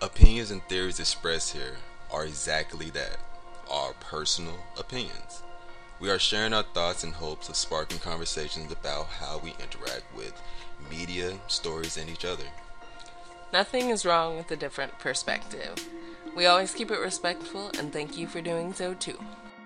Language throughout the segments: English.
Opinions and theories expressed here are exactly that, our personal opinions. We are sharing our thoughts in hopes of sparking conversations about how we interact with media, stories, and each other. Nothing is wrong with a different perspective. We always keep it respectful, and thank you for doing so too.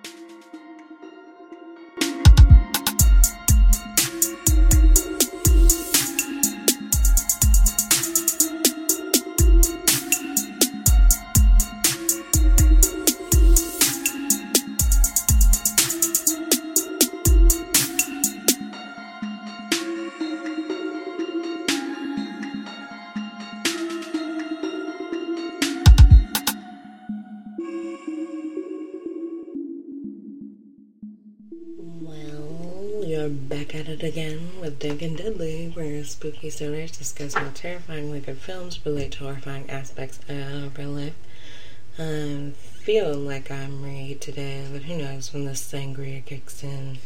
You're back at it again with Dank and Deadly, where spooky stoners discuss how terrifyingly good films relate to horrifying aspects of real life. I'm feeling like I'm ready today, but who knows when this sangria kicks in.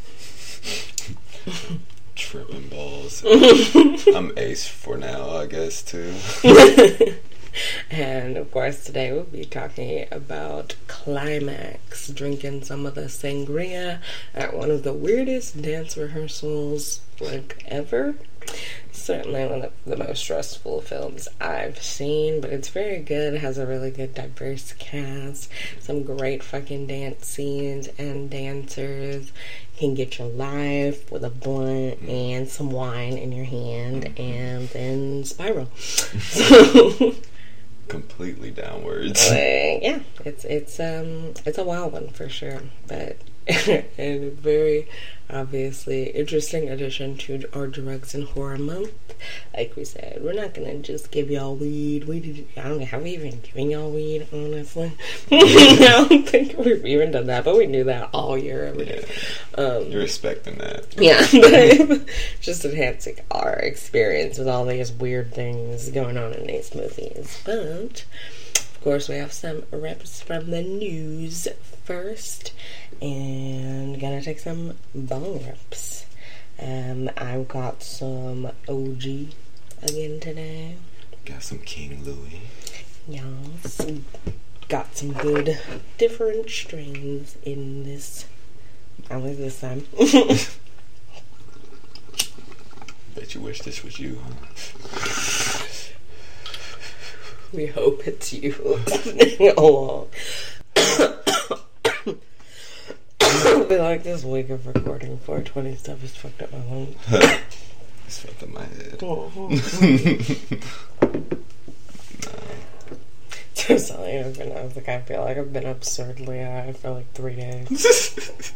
Tripping balls. I'm ace for now, I guess, too. And of course today we'll be talking about Climax, drinking some of the sangria at one of the weirdest dance rehearsals ever. Certainly one of the most stressful films I've seen, but it's very good. It has a really good diverse cast, some great fucking dance scenes and dancers. You can get your life with a blunt and some wine in your hand and then spiral. So completely downwards. Yeah, it's a wild one for sure, but a very obviously interesting addition to our drugs and horror month. Like we said, we're not gonna just give y'all weed. I don't know, have we even given y'all weed, honestly? I don't think we've even done that, but we do that all year, every day. You're expecting that. Yeah, but just enhancing our experience with all these weird things going on in these movies. But of course, we have some rips from the news first, and gonna take some bong rips. I've got some OG again today. Got some King Louis. Yes, got some good different strains in this. At least this time. Bet you wish this was you, huh? We hope it's you listening along. I feel like this week of recording 420 stuff has fucked up my lungs. It's fucked up my head. Just telling you, I feel like I've been absurdly high for like 3 days.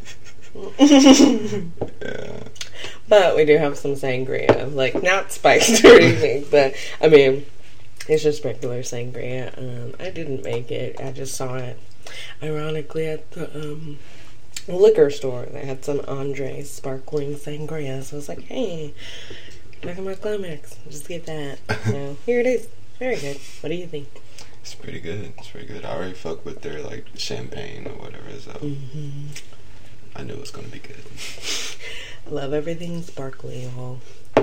Yeah. But we do have some sangria, like not spiced or anything, but I mean, it's just regular sangria. I didn't make it. I just saw it, ironically, at the liquor store. They had some Andre sparkling sangria, so I was like, hey, back in my Climax, just get that. So here it is. Very good. What do you think? It's pretty good. It's pretty good. I already fuck with their like champagne or whatever, so I knew it was gonna be good. I love everything sparkly, y'all.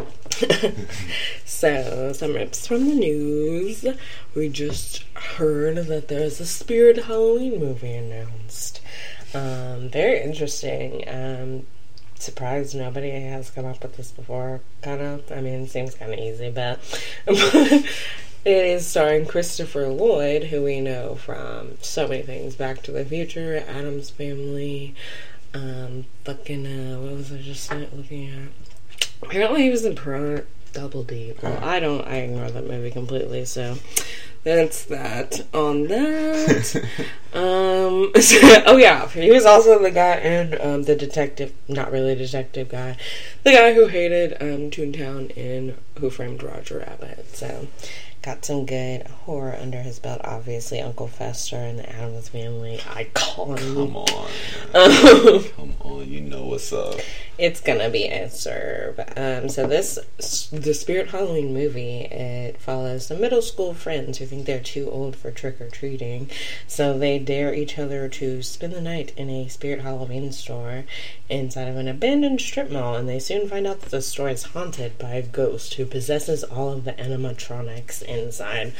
So, some rips from the news. We just heard that there's a Spirit Halloween movie announced. Very interesting. Surprised nobody has come up with this before, kind of. I mean, it seems kind of easy, but it is starring Christopher Lloyd, who we know from so many things. Back to the Future, Addams Family, what was I just looking at? Apparently he was in Double D. Well, I ignore that movie completely, so that's that on that. Oh yeah, he was also the guy in the detective, not really detective guy, the guy who hated Toontown in Who Framed Roger Rabbit. So got some good horror under his belt. Obviously, Uncle Fester and the Addams Family icon. Come on, come on, you know what's up. It's gonna be a serve. So the Spirit Halloween movie, it follows some middle school friends who think they're too old for trick-or-treating, so they dare each other to spend the night in a Spirit Halloween store inside of an abandoned strip mall, and they soon find out that the store is haunted by a ghost who possesses all of the animatronics inside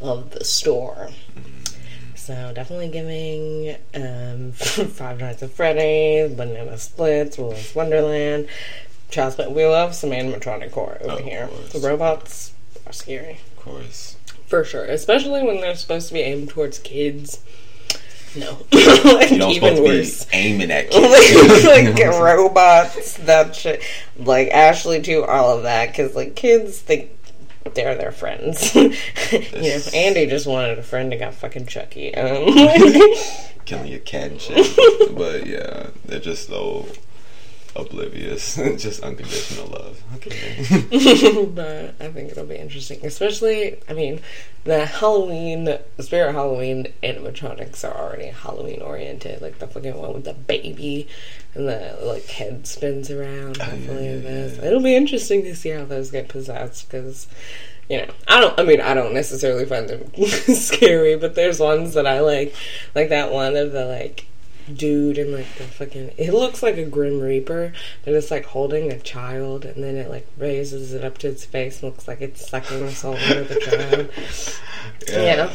of the store. So definitely giving Five Nights at Freddy's, Banana Splits, Willy's Wonderland. Trust me, we love some animatronic horror over here. The robots are scary. Of course. For sure. Especially when they're supposed to be aimed towards kids. No. Like, you don't even worse. Be aiming at kids. like robots, that shit. Like Ashley too, all of that. Because like kids think they're their friends. You know, Andy just wanted a friend and got fucking Chucky. Killing your cat and shit. But yeah, they're just so oblivious. Just unconditional love. Okay. But I think it'll be interesting. Especially, I mean, the Spirit Halloween animatronics are already Halloween oriented. Like the fucking one with the baby and the like head spins around. It'll be interesting to see how those get possessed because, you know, I don't necessarily find them scary, but there's ones that I like that one of the like dude and like the fucking, it looks like a Grim Reaper, but it's like holding a child, and then it like raises it up to its face and looks like it's sucking the soul out of the child. Yeah.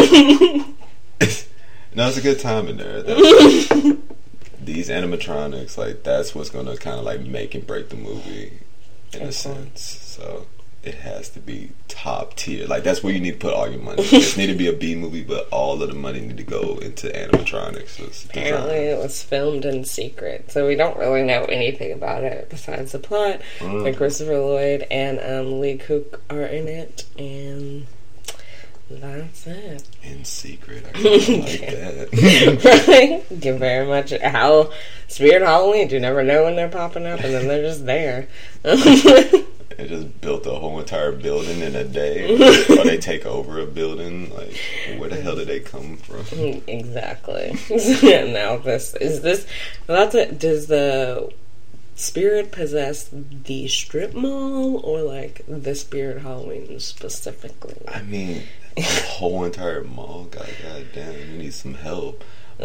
No, it's a good time in there. These animatronics, like, that's what's gonna kind of like make and break the movie in a sense. So it has to be top tier. Like, that's where you need to put all your money. It just need to be a B movie, but all of the money need to go into animatronics. Apparently it was filmed in secret, so we don't really know anything about it besides the plot. Like Christopher Lloyd and Lee Cook are in it, and that's it. In secret, I kind of like that. Right? You're very much how Spirit Halloween. You never know when they're popping up, and then they're just there. They just built a whole entire building in a day, or they take over a building. Like, where the hell did they come from? Exactly. Now that's it. Does the spirit possess the strip mall, or like the Spirit Halloween specifically? I mean, a whole entire mall. God damn, you need some help.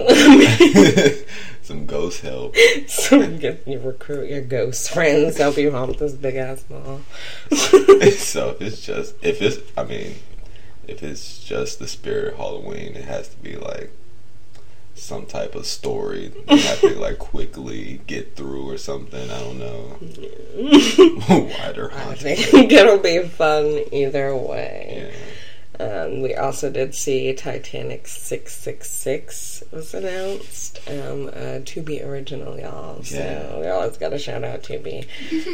Some ghost help. So you recruit your ghost friends help you haunt this big ass mall. So if it's just the Spirit Halloween, it has to be like some type of story you have to like quickly get through or something. I don't know. Why they're haunted. I think it'll be fun either way. Yeah. We also did see Titanic 666 was announced. Tubi original, y'all. So we always got to shout out Tubi.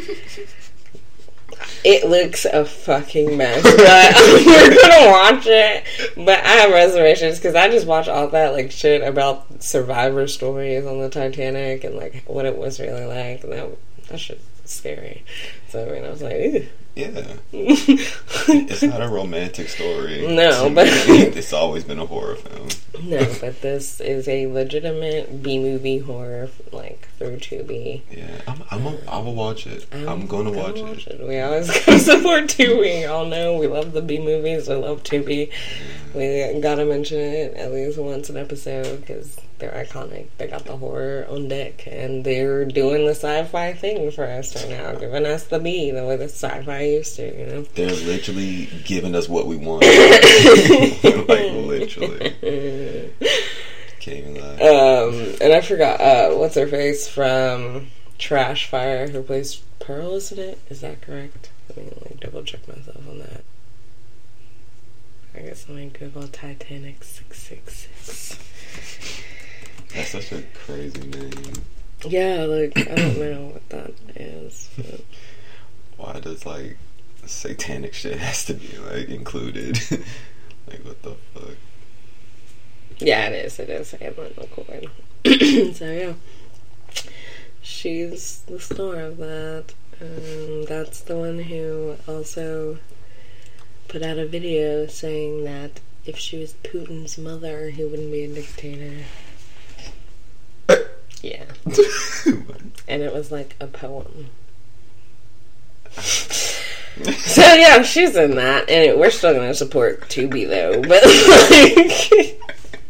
It looks a fucking mess. But we're gonna watch it. But I have reservations because I just watch all that like shit about survivor stories on the Titanic and like what it was really like. And that shit was scary. So I mean, I was like, ew. Yeah. It's not a romantic story. No, but it's always been a horror film. No, but this is a legitimate B-movie horror, like, through Tubi. Yeah, I will watch it. I'm going to watch it. We always gotta support Tubi. Y'all know we love the B-movies. I love Tubi. We gotta mention it at least once an episode, because they're iconic. They got the horror on deck, and they're doing the sci-fi thing for us right now, giving us the B, the way the sci-fi used to, you know? They're literally giving us what we want. Like, literally. Can't even lie. And I forgot, what's her face from Trash Fire, who plays Pearl, isn't it? Is that correct? Let me double check myself on that. I guess let me Google Titanic 666. That's such a crazy name. Yeah, like, I don't know what that is. But. Why does, like, satanic shit has to be, like, included? Like, what the fuck? Yeah, it is. Amber McCord. So, yeah. She's the star of that. That's the one who also put out a video saying that if she was Putin's mother, he wouldn't be a dictator. Yeah. And it was like a poem. So yeah, she's in that, and we're still gonna support Tubi though. But like,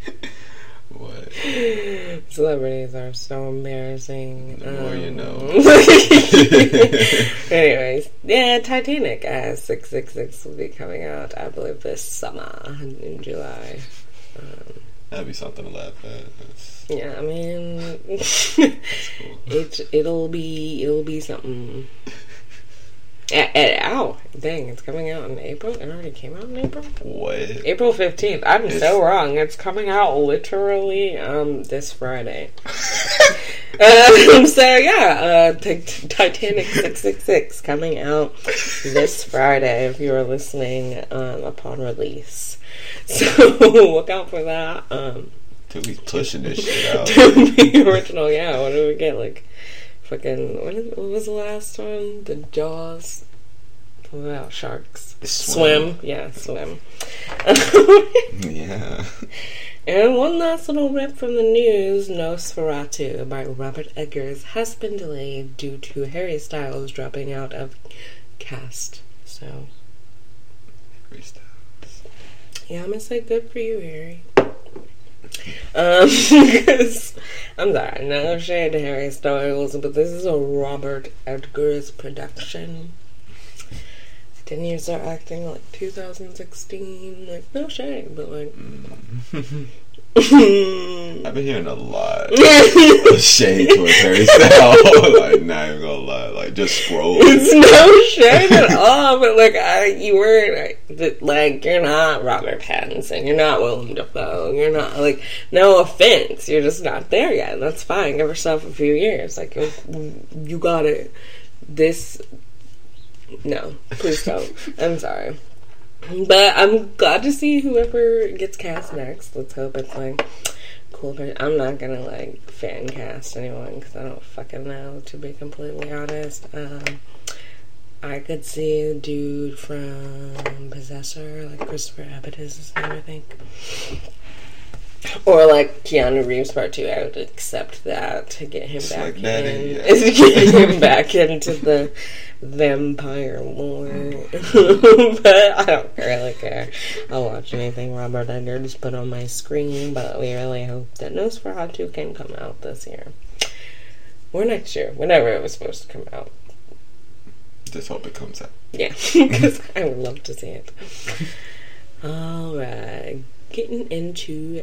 what? Celebrities are so embarrassing. The more you know. Anyways, Yeah, Titanic 666 will be coming out, I believe, this summer in July. That'd be something to laugh at. Yeah, I mean, That's cool. it'll be something. Ow, dang, it's coming out in April? It already came out in April? What? April 15th. I'm so wrong. It's coming out literally this Friday. Titanic 666 coming out this Friday if you are listening upon release. So look out for that. To be pushing this shit out. To be original, yeah. What did we get? Like, fucking, what was the last one? The Jaws? Something about sharks. Swim. Yeah, Swim. Yeah. And one last little rip from the news, Nosferatu by Robert Eggers has been delayed due to Harry Styles dropping out of cast. So, Harry Styles. yeah, I'm gonna say good for you, Harry. Because, I'm sorry, no shade to Harry Styles, but this is a Robert Eggers production. Didn't you start acting like 2016? Like, no shade, but like... I've been hearing a lot of shade towards Harry Styles. Like, not even gonna lie. Like, just scroll. It's no shade at all, but like, you weren't, like, you're not Robert Pattinson. You're not Willem Dafoe. You're not, like, no offense. You're just not there yet. That's fine. Give yourself a few years. Like, you got it. No, please don't. I'm sorry. But I'm glad to see whoever gets cast next. Let's hope it's, like, cool. I'm not gonna, like, fan cast anyone because I don't fucking know, to be completely honest. I could see a dude from Possessor, like Christopher Abbott is his name, I think. Or like Keanu Reeves Part 2, I would accept that to get him back in. To get him back into the vampire lore. But I don't really care. I'll watch anything Robert Eggers put on my screen, but we really hope that Nosferatu can come out this year. Or next year, whenever it was supposed to come out. Just hope it comes out. Yeah, because I would love to see it. Alright, getting into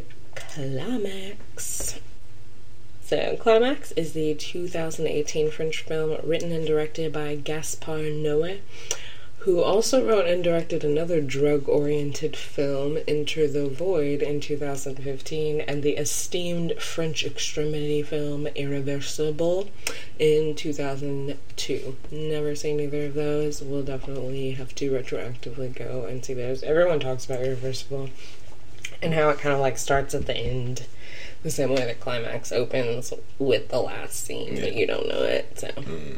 Climax. So, Climax is the 2018 French film written and directed by Gaspar Noé, who also wrote and directed another drug-oriented film, Enter the Void, in 2015, and the esteemed French extremity film Irreversible in 2002. Never seen either of those. We'll definitely have to retroactively go and see those. Everyone talks about Irreversible and how it kind of like starts at the end, the same way that Climax opens with the last scene, but you don't know it, so...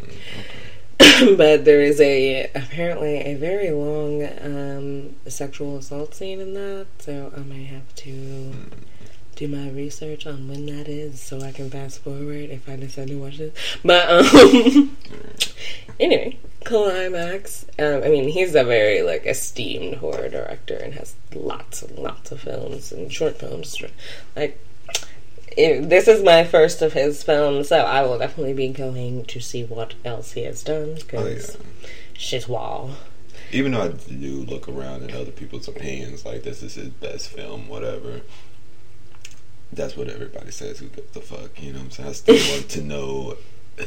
But there is apparently a very long sexual assault scene in that, so I may have to do my research on when that is so I can fast forward if I decide to watch it. But anyway, Climax. I mean, he's a very like esteemed horror director and has lots and lots of films and short films. Like, this is my first of his films, so I will definitely be going to see what else he has done, because shit, wow. Even though I do look around at other people's opinions, like this is his best film, whatever, that's what everybody says. Who gives the fuck, you know what I'm saying? I still want to know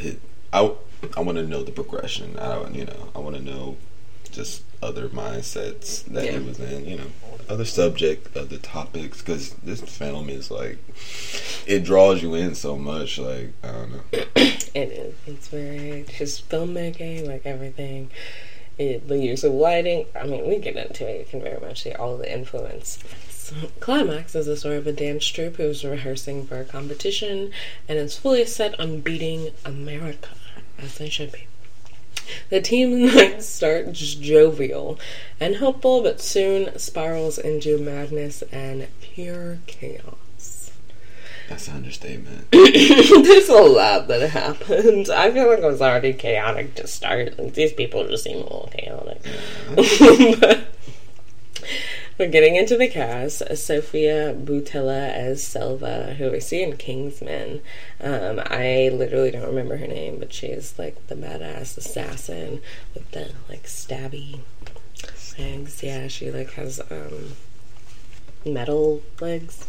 I want to know the progression. I want to know just other mindsets that he was in, other subject, other topics, because this film is like, it draws you in so much, like, I don't know. It is. It's very, just filmmaking, like everything. The use of lighting, I mean, we get into it, you can very much see all the influence. Climax is the story of a dance troupe who's rehearsing for a competition and is fully set on beating America, as they should be. The team starts jovial and hopeful, but soon spirals into madness and pure chaos. That's an understatement. There's a lot that happens. I feel like it was already chaotic to start. Like, these people just seem a little chaotic. We're getting into the cast. Sophia Boutella as Selva, who we see in Kingsman. I literally don't remember her name, but she's like the badass assassin with the like stabby legs. Yeah, she like has metal legs.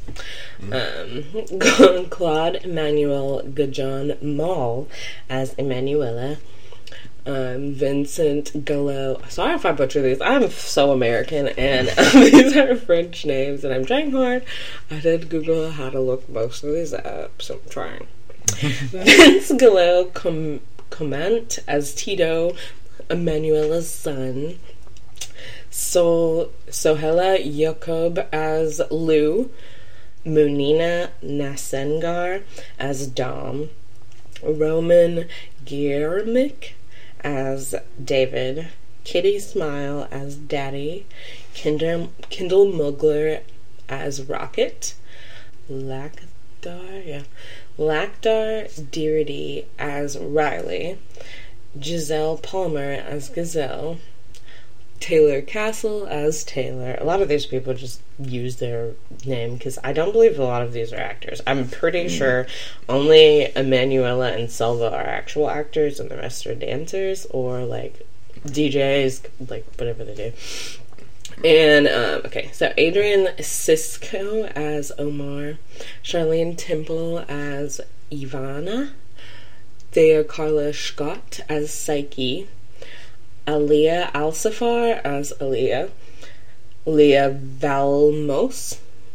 Claude Emmanuel Gajon Mall as Emanuela. Vincent Gallo. Sorry if I butcher these. I'm so American, and these are French names, and I'm trying hard. I did Google how to look most of these up, so I'm trying. Vince Gallo Comment as Tito, Emanuela's son. Sohela Jacob as Lou. Munina Nasengar as Dom. Roman Giermik as David, Kitty Smile as Daddy, Kendall Mugler as Rocket, Lakdar Dearity as Riley, Giselle Palmer as Gazelle, Taylor Castle as Taylor. A lot of these people just use their name because I don't believe a lot of these are actors. I'm pretty sure only Emanuela and Selva are actual actors and the rest are dancers or like DJs, like whatever they do. And okay, so Adrian Cisco as Omar, Charlene Temple as Ivana, Thea Carla Scott as Psyche, Aliyah Al-Safar as Aliyah, Leah Valalmos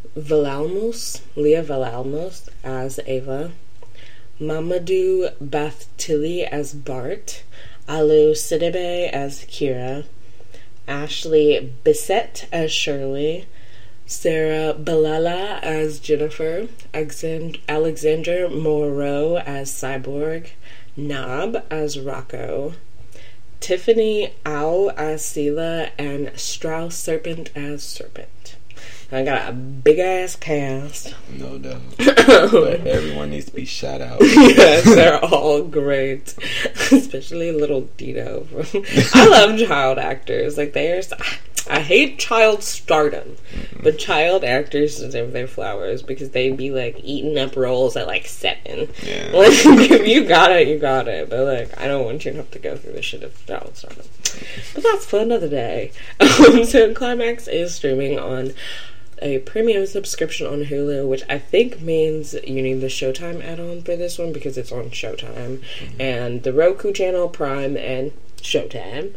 as Ava, Mamadou Bathtili as Bart, Alu Sidibe as Kira, Ashley Bissett as Shirley, Sarah Balala as Jennifer, Alexander Moreau as Cyborg, Nab as Rocco, Tiffany Au as Sela, and Strauss Serpent as Serpent. I got a big ass cast. No doubt. But everyone needs to be shout out. Yes, they're all great. Especially little Dino. I love child actors. Like, I hate child stardom, but child actors deserve their flowers because they'd be like eating up roles at like 7. Yeah. Like, if you got it. But like, I don't want you to have to go through the shit of child stardom. But that's for another day. So Climax is streaming on a premium subscription on Hulu, which I think means you need the Showtime add-on for this one because it's on Showtime, and the Roku channel, Prime, and Showtime.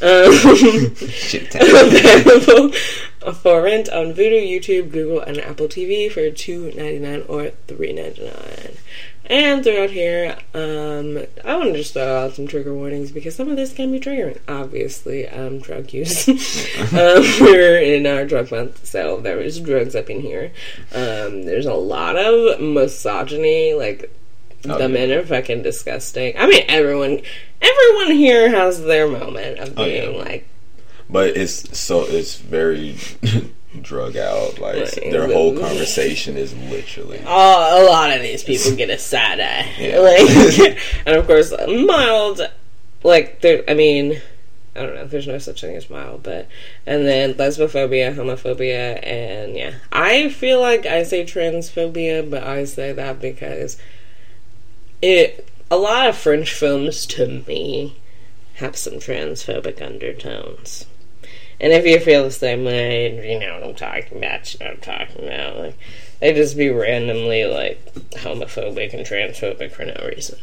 Available for rent on Vudu, YouTube, Google, and Apple TV for $2.99 or $3.99. And throughout here, I want to just throw out some trigger warnings because some of this can be triggering. Obviously, drug use. We're in our drug month, so there is drugs up in here. There's a lot of misogyny, like, the men are fucking disgusting. I mean, everyone here has their moment of being like... But it's very... drug out, like their whole conversation is literally a lot of these people get a side eye. Yeah. Like, and of course mild, like there, I mean, I don't know, there's no such thing as mild, but and then lesbophobia, homophobia, and yeah, I feel like I say transphobia, but I say that because a lot of French films to me have some transphobic undertones. And if you feel the same way, you know what I'm talking about, like, they just be randomly, like, homophobic and transphobic for no reason.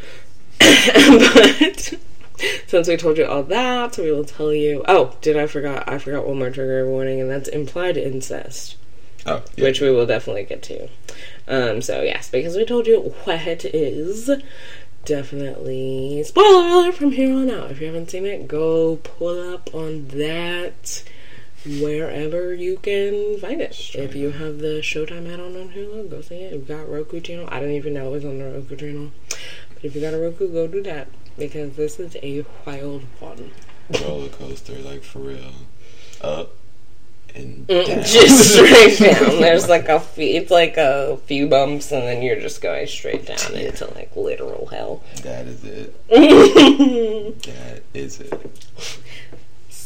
But, since we told you all that, we will tell you... Oh, I forgot one more trigger warning, and that's implied incest. Oh, yeah. Which we will definitely get to. So, yes, because we told you what it is... Definitely spoiler alert from here on out. If you haven't seen it, go pull up on that wherever you can find it. If you have the Showtime add-on on Hulu, go see it. We've got Roku channel. I didn't even know it was on the Roku channel. But if you got a Roku, go do that. Because this is a wild one. Roller coaster, like, for real. Up and down. Just straight down. There's like it's like a few bumps and then you're just going straight down into like literal hell. That is it. That is it.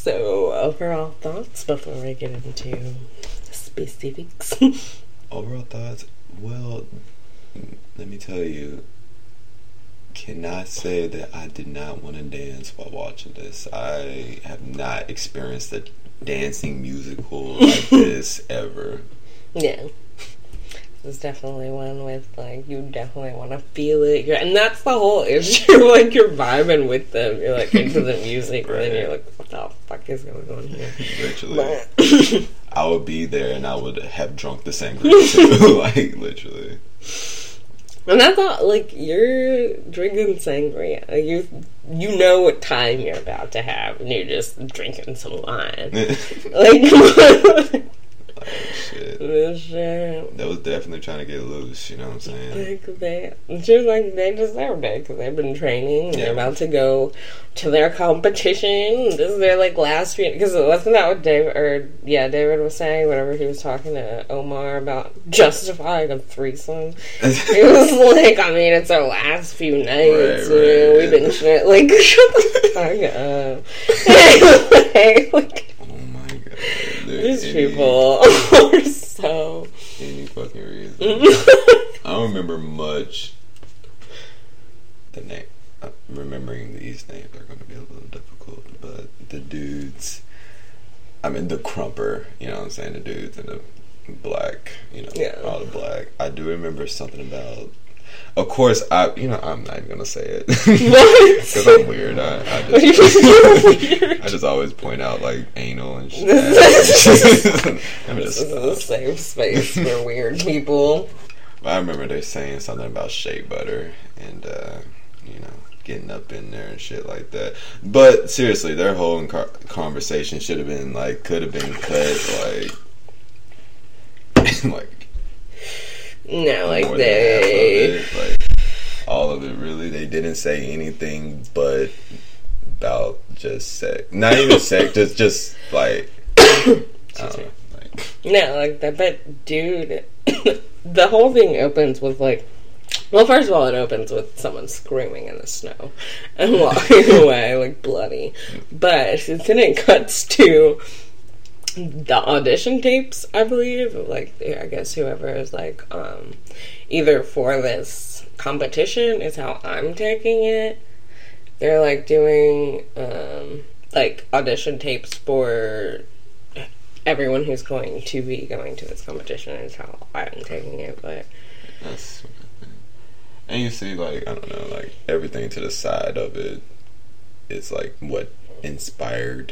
So, overall thoughts before we get into specifics? Overall thoughts? Well, let me tell you, cannot say that I did not want to dance while watching this. I have not experienced a dancing musical like this ever. Yeah. It's definitely one with, like, you definitely want to feel it. And that's the whole issue. Like, you're vibing with them. You're, like, into the music. Right. And then you're like, what the fuck is going on here? Literally. But I would be there and I would have drunk the sangria too. Like, literally. And I thought, like, you're drinking sangria. You know what time you're about to have. And you're just drinking some wine. Like, oh, shit. That was definitely trying to get loose, you know what I'm saying? She was like, they deserved it because they've been training and they're about to go to their competition. This is their, like, last few, because wasn't that what David was saying whenever he was talking to Omar about justifying a threesome? He was like, I mean, it's our last few nights, right. We've been shit, like, shut the fuck up. Like, these people are so... Any fucking reason. I don't remember much. Remembering these names are going to be a little difficult, but the dudes... I mean, the crumper, you know what I'm saying? The dudes in the black, all the black. I do remember something about... Of course, I'm not even gonna say it because I'm weird. I just always point out like anal and shit. This is a safe space for weird people. But I remember they saying something about shea butter and getting up in there and shit like that. But seriously, their whole conversation should have been like could have been cut like. No, like all of it really. They didn't say anything but about just sex. Not even sex, just like I don't know. No, like that. But dude, the whole thing opens with like. Well, first of all, it opens with someone screaming in the snow and walking away like bloody. But then it cuts to the audition tapes, I believe, like, I guess whoever is, like, either for this competition is how I'm taking it. They're, like, doing, like, audition tapes for everyone who's going to be going to this competition is how I'm taking it, but... That's... And you see, like, I don't know, like, everything to the side of it is, like, what inspired,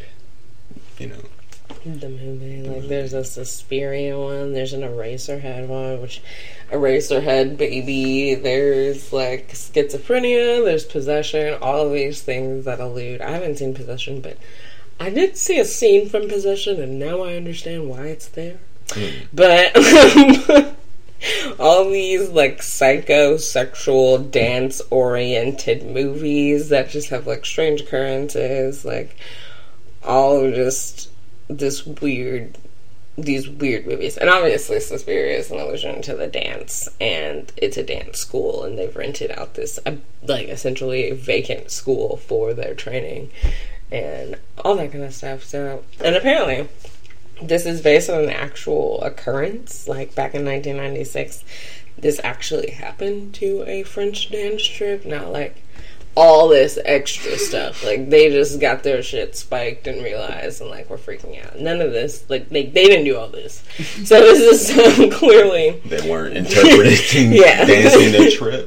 the movie. Like, there's a Suspiria one, there's an Eraserhead one, which Eraserhead baby, there's like schizophrenia, there's possession, all of these things that allude. I haven't seen Possession, but I did see a scene from Possession and now I understand why it's there. But all these like psychosexual dance oriented movies that just have like strange occurrences, like all just these weird movies. And obviously Suspiria is an allusion to the dance, and it's a dance school, and they've rented out this like essentially a vacant school for their training and all that kind of stuff. So, and apparently this is based on an actual occurrence. Like back in 1996 this actually happened to a French dance troupe, not like all this extra stuff. Like, they just got their shit spiked and realized, and, like, we're freaking out. None of this, like, they didn't do all this. So this is clearly... They weren't interpreting dancing their trip.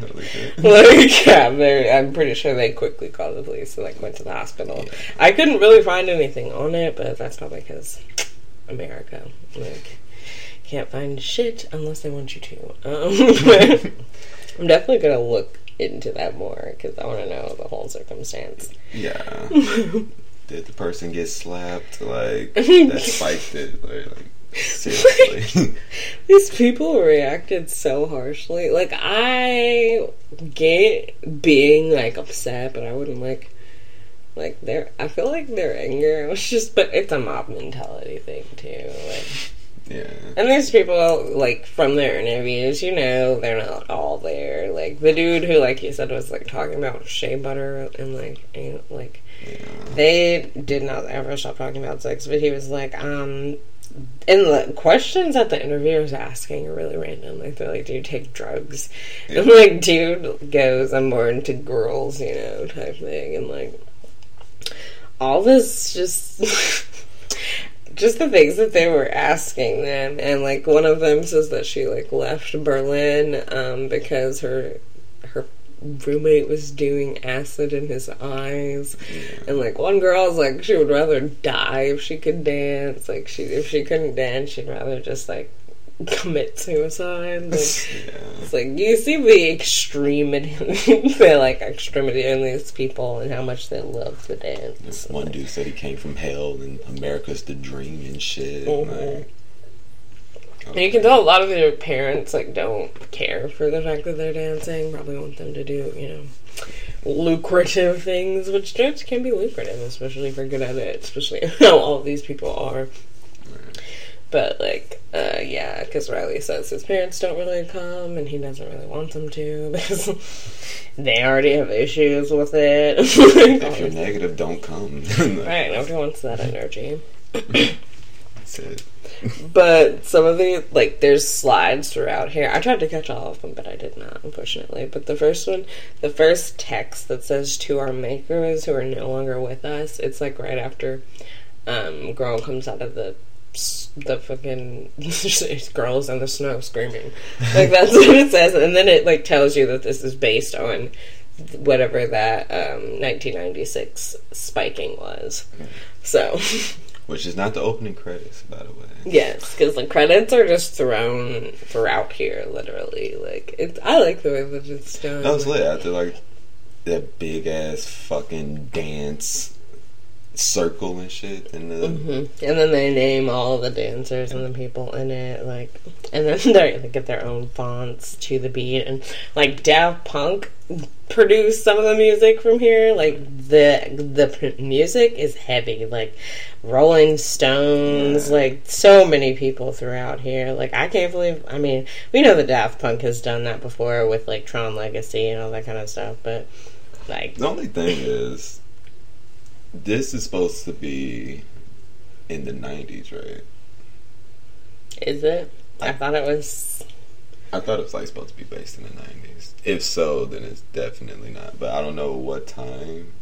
I'm pretty sure they quickly called the police and, like, went to the hospital. Yeah. I couldn't really find anything on it, but that's probably because America. Like, can't find shit unless they want you to. I'm definitely gonna look into that more because I want to know the whole circumstance. Yeah. Did the person get slapped? Like, that spiked it? Like seriously. These people reacted so harshly. Like, I get being, like, upset, but I wouldn't, like I feel like their anger was just, but it's a mob mentality thing, too. Like, yeah. And these people, like, from their interviews, you know, they're not all there. Like, the dude who, like you said, was, like, talking about shea butter and, like, they did not ever stop talking about sex, but he was like, and the questions that the interviewer was asking are really random. Like, they're like, do you take drugs? Yeah. And, like, dude goes, I'm more into girls, you know, type thing. And, like, all this just... just the things that they were asking them. And, like, one of them says that she, like, left Berlin because her roommate was doing acid in his eyes. Yeah. And, like, one girl's like, she would rather die if she could dance. Like, if she couldn't dance, she'd rather just, like, commit suicide. Like, it's like, you see the extremity in these people and how much they love to dance. One dude said he came from hell and America's the dream and shit. Mm-hmm. Like, and you can tell a lot of their parents, like, don't care for the fact that they're dancing. Probably want them to do, you know, lucrative things, which dance can be lucrative, especially if you're good at it, especially how all of these people are. But, like, yeah, because Riley says his parents don't really come, and he doesn't really want them to, because they already have issues with it. If you're negative, don't come. Right, nobody wants that energy. That's it. But some of the, like, there's slides throughout here. I tried to catch all of them, but I did not, unfortunately. But the first text that says, to our makers who are no longer with us, it's, like, right after girl comes out of the fucking girls in the snow screaming. Like, that's what it says. And then it, like, tells you that this is based on whatever that 1996 spiking was. So... Which is not the opening credits, by the way. Yes, because the credits are just thrown throughout here, literally. Like, I like the way that it's done. That was lit. After, like, that big-ass fucking dance circle and shit. And then they name all the dancers and the people in it, like, and then they get their own fonts to the beat. And, like, Daft Punk produced some of the music from here. Like, the music is heavy. Like, Rolling Stones, like, so many people throughout here. Like, I can't believe, I mean, we know that Daft Punk has done that before with, like, Tron Legacy and all that kind of stuff, but, like... The only thing is, this is supposed to be in the 90s, right? Is it? I thought it was, like, supposed to be based in the 90s. If so, then it's definitely not. But I don't know what time.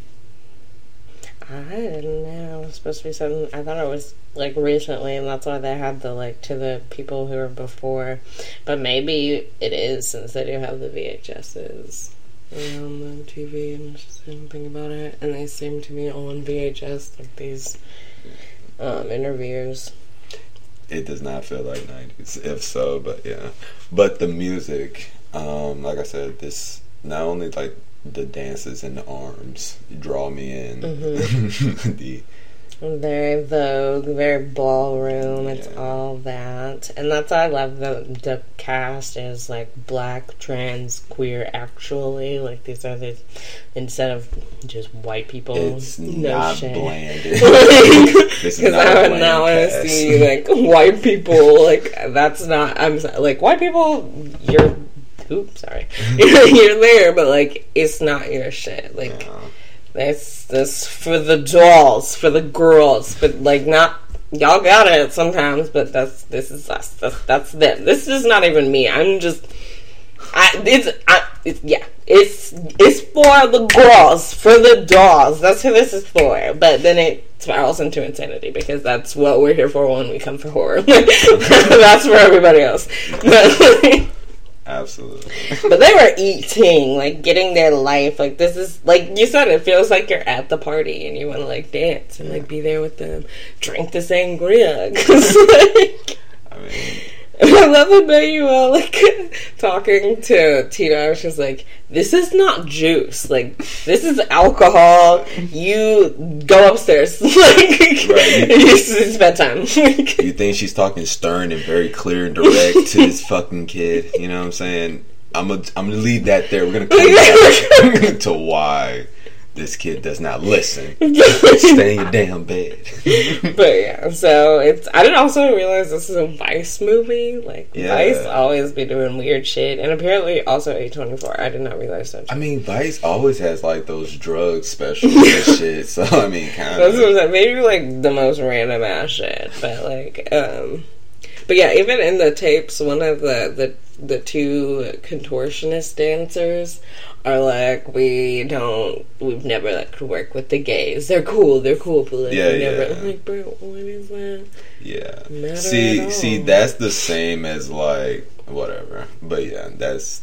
I didn't know it was supposed to be something. I thought it was, like, recently, and that's why they had the, like, to the people who were before. But maybe it is, since they do have the VHSs around the TV, and just didn't think about it. And they seem to be on VHS, like, these interviews. It does not feel like 90s, if so, but yeah. But the music, like I said, this, not only, like, the dances and the arms draw me in. Mm-hmm. Very Vogue, very ballroom, it's all that. And that's why I love the cast is, like, black, trans, queer, actually. Like, these are the, instead of just white people. It's no not shit. blanded. Because I would not want to see, like, white people, like, that's not, I'm like, white people, you're there, but, like, it's not your shit. Like, that's for the dolls, for the girls, but, like, not, y'all got it sometimes, but this is us. That's them. This is not even me. I'm just, it's for the girls, for the dolls. That's who this is for. But then it spirals into insanity, because that's what we're here for when we come for horror. That's for everybody else. But, absolutely. But they were eating, like, getting their life. Like, this is, like you said, it feels like you're at the party and you want to, like, dance and, like, be there with them. Drink the sangria. Cause, like, I mean... I love Emmanuel, like, talking to Tina. She's like, this is not juice. Like, this is alcohol. You go upstairs. Like, it's bedtime. You think she's talking stern and very clear and direct to this fucking kid? You know what I'm saying? I'm gonna leave that there. We're gonna come back to why This kid does not listen. Stay in your damn bed. But yeah, so I didn't also realize this is a Vice movie. Like, Vice always be doing weird shit. And apparently also A24. I did not realize that. I mean, Vice always has, like, those drug specials and shit. So, I mean, kind of. That's what I'm saying. Maybe, like, the most random ass shit. But, like, but yeah, even in the tapes, one of the two contortionist dancers are like, we've never like worked with the gays. They're cool, but like, never. I'm like, bro, what is that? Yeah. See, that's the same as like whatever. But yeah, that's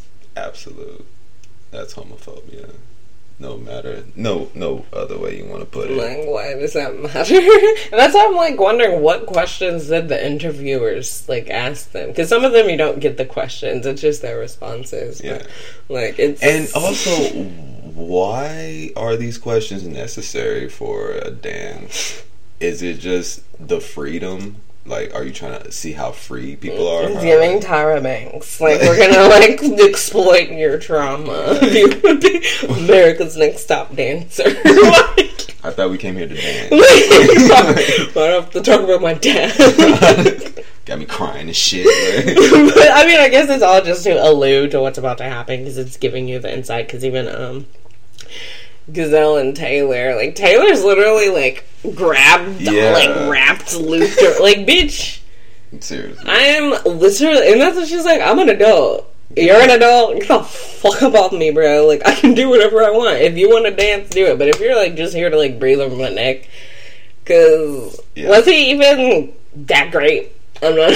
homophobia. No other way you want to put it. Like, why does that matter? And that's why I'm like wondering what questions did the interviewers like ask them? Because some of them you don't get the questions; it's just their responses. Yeah, but, like it's. And also, why are these questions necessary for a dance? Is it just the freedom? Like, are you trying to see how free people are? It's giving Tyra Banks. Like, we're gonna, like, exploit your trauma. You would be America's Next Top Dancer. Like, I thought we came here to dance. I don't have to talk about my dad. Got me crying and shit. But, I mean, I guess it's all just to allude to what's about to happen, because it's giving you the insight, because even, Gazelle and Taylor, like, Taylor's literally, like, grabbed, like, wrapped, looped her, like, bitch. Seriously. I am literally, and that's what she's like, I'm an adult. You're an adult, get the fuck up off me, bro. Like, I can do whatever I want. If you want to dance, do it. But if you're, like, just here to, like, breathe over my neck, because, was he even that great? I'm not.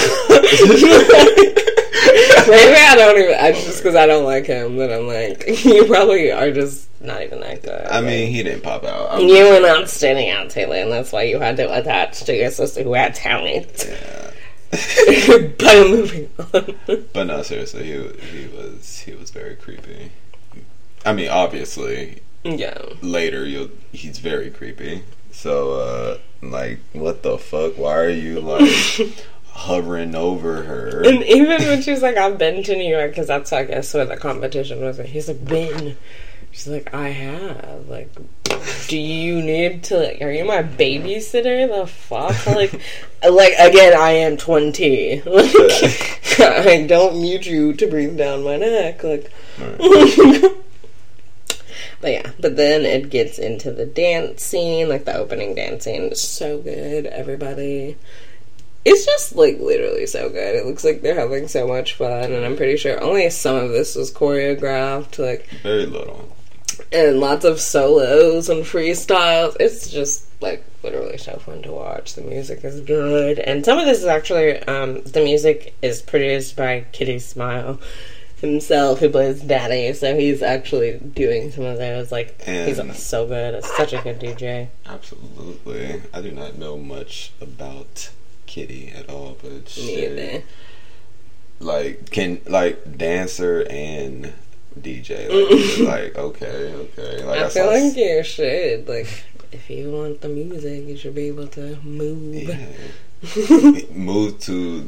Maybe I don't even, just because I don't like him, that I'm like, you probably are just not even that good. I mean, he didn't pop out. You were not standing out, Taylor, and that's why you had to attach to your sister who had talent. Yeah. But moving on. But no, seriously, he was very creepy. I mean, obviously, yeah. Later, he's very creepy. So, like, what the fuck? Why are you like hovering over her? And even when she's like, "I've been to New York," because that's, I guess, what the competition was. He's like, "Been." She's like, "I have." Like, do you need to? Like, are you my babysitter? The fuck? Like, again, I am 20. Like, I don't need you to breathe down my neck. Like, right. But yeah, but then it gets into the dance scene, like the opening dance scene is so good. Everybody, it's just like literally so good. It looks like they're having so much fun, and I'm pretty sure only some of this was choreographed. Like, very little. And lots of solos and freestyles. It's just, like, literally so fun to watch. The music is good. And some of this is actually, the music is produced by Kitty Smile himself, who plays Daddy. So he's actually doing some of those. Like, he's so good. It's such a good DJ. Absolutely. I do not know much about Kitty at all, but shit. Like, dancer and DJ, like okay. Like, I feel like you should, like, if you want the music, you should be able to move. Yeah. move to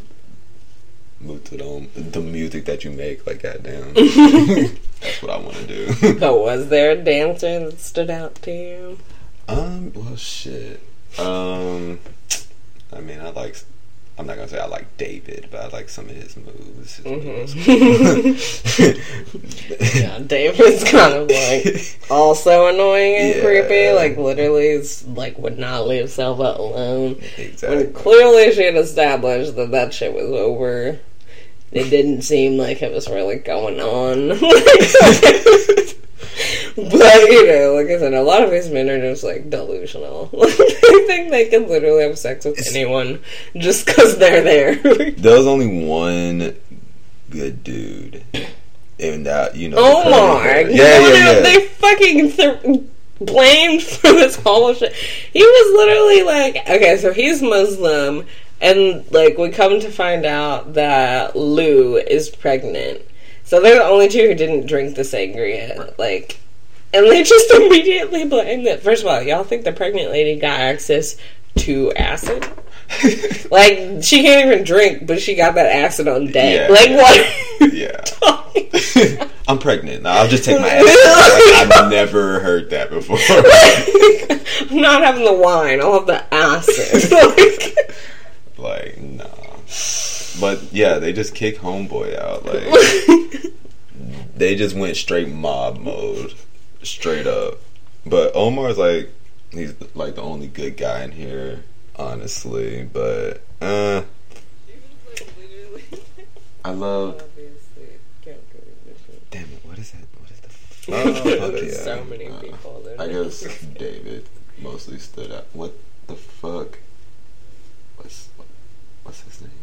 the music that you make. Like, goddamn, that's what I want to do. But was there a dancer that stood out to you? Well, shit. I mean, I'm not gonna say I like David, but I like some of his moves. Yeah, David's kind of like also annoying and creepy. Like, literally, is like would not leave Selva alone. Exactly. When clearly she had established that shit was over. It didn't seem like it was really going on. But, you know, like I said, a lot of these men are just, like, delusional. They think they can literally have sex with anyone just because they're there. There was only one good dude. And that, you know. Oh my god. Yeah. They fucking blamed for this whole shit. He was literally like, okay, so he's Muslim, and, like, we come to find out that Lou is pregnant. So they're the only two who didn't drink the sangria. Like, and they just immediately blame that. First of all, y'all think the pregnant lady got access to acid? Like, she can't even drink, but she got that acid on deck. Yeah, like, yeah. what? Yeah. I'm pregnant. No, I'll just take my acid. Like, I've never heard that before. I'm not having the wine. I'll have the acid. Like, nah. But yeah, they just kick Homeboy out. Like, they just went straight mob mode, straight up. But Omar's like, he's like the only good guy in here, honestly. But I love. Damn it! What is that? What is the? Oh, There's yeah. so many people. I guess David mostly stood out. What the fuck? What's his name?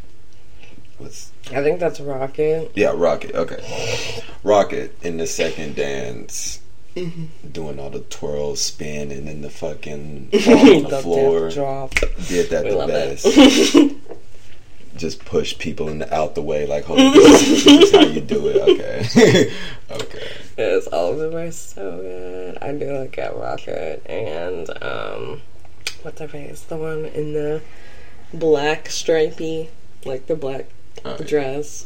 I think that's Rocket. Yeah, Rocket. Okay, Rocket in the second dance, doing all the twirl, spin, and then the fucking fall on the floor. Drop. Did that We the love best. it. Just push people out the way. Like, hold on, this is how you do it. Okay, okay. Yes, all of them are so good. I do like at Rocket and what's her face? The one in the black stripy, like the black dress.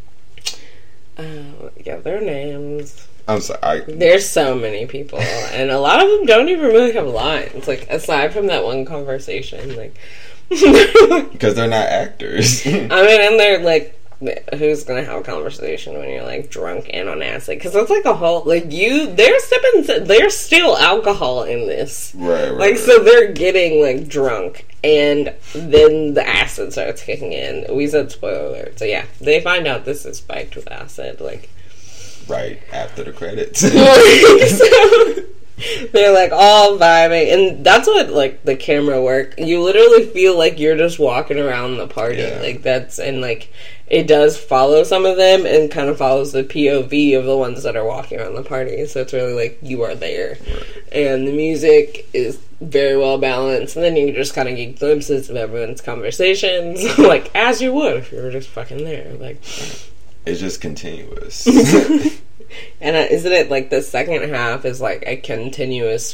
Yeah, their names. I'm sorry. There's so many people, and a lot of them don't even really have lines. Like, aside from that one conversation, like. Because they're not actors. I mean, and they're like, who's gonna have a conversation when you're like drunk and on acid? Because it's like a whole there's still alcohol in this, Right. like, so they're getting like drunk, and then the acid starts kicking in. We said spoiler alert, so yeah, they find out this is spiked with acid, like right after the credits. so, they're like all vibing, and that's what like the camera work. You literally feel like you're just walking around the party, like that's and like it does follow some of them and kind of follows the POV of the ones that are walking around the party. So it's really like you are there, and the music is very well balanced, and then you just kind of get glimpses of everyone's conversations, like as you would if you were just fucking there. Like it's just continuous. And isn't it like the second half is like a continuous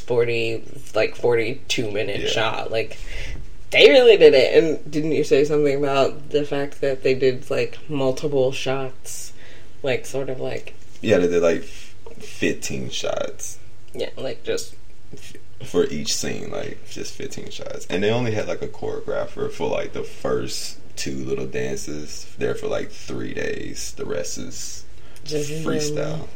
42 minute shot? Like, they really did it. And didn't you say something about the fact that they did like multiple shots? Like, sort of like. Yeah, they did like 15 shots. Yeah, like just. For each scene, like just 15 shots. And they only had like a choreographer for like the first 2 little dances there for like 3 days. The rest is just freestyle.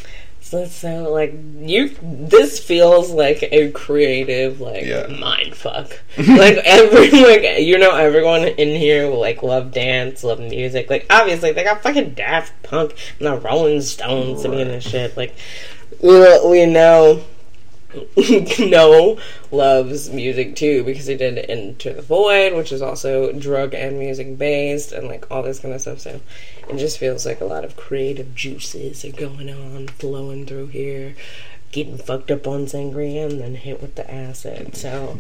So like this feels like a creative mind fuck. Like everyone in here will like love dance, love music. Like obviously they got fucking Daft Punk and the Rolling Stones singing this shit. Like we know. Noah loves music too because he did Into the Void, which is also drug and music based, and like all this kind of stuff. So it just feels like a lot of creative juices are going on, flowing through here, getting fucked up on sangria and then hit with the acid. So,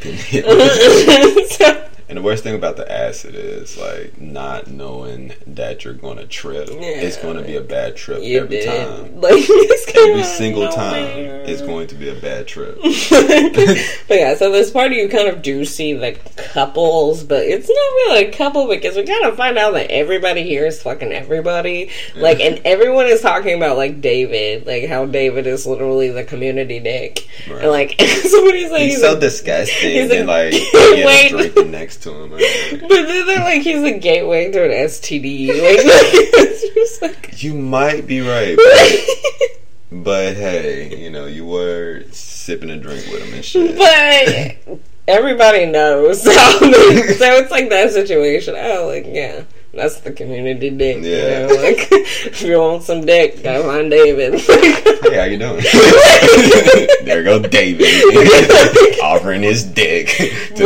and the worst thing about the acid is like not knowing that you're going to trip. It's going to be a bad trip every time. Like every single time, it's going to be a bad trip. But yeah, so this party you kind of do see the couples, but it's not really a couple because we kind of find out that everybody here is fucking everybody. Like, and everyone is talking about like David, like how David is literally the community dick, right. And like somebody's like he's so like, disgusting, and like get a drink next to him. But then they're like he's a gateway to an STD. Like, it's just like you might be right, but hey, you know you were sipping a drink with him and shit. But everybody knows, so it's like that situation. Oh, like yeah. That's the community dick, you know? Like, if you want some dick, gotta find David. Hey, how you doing? There goes David. Offering his dick to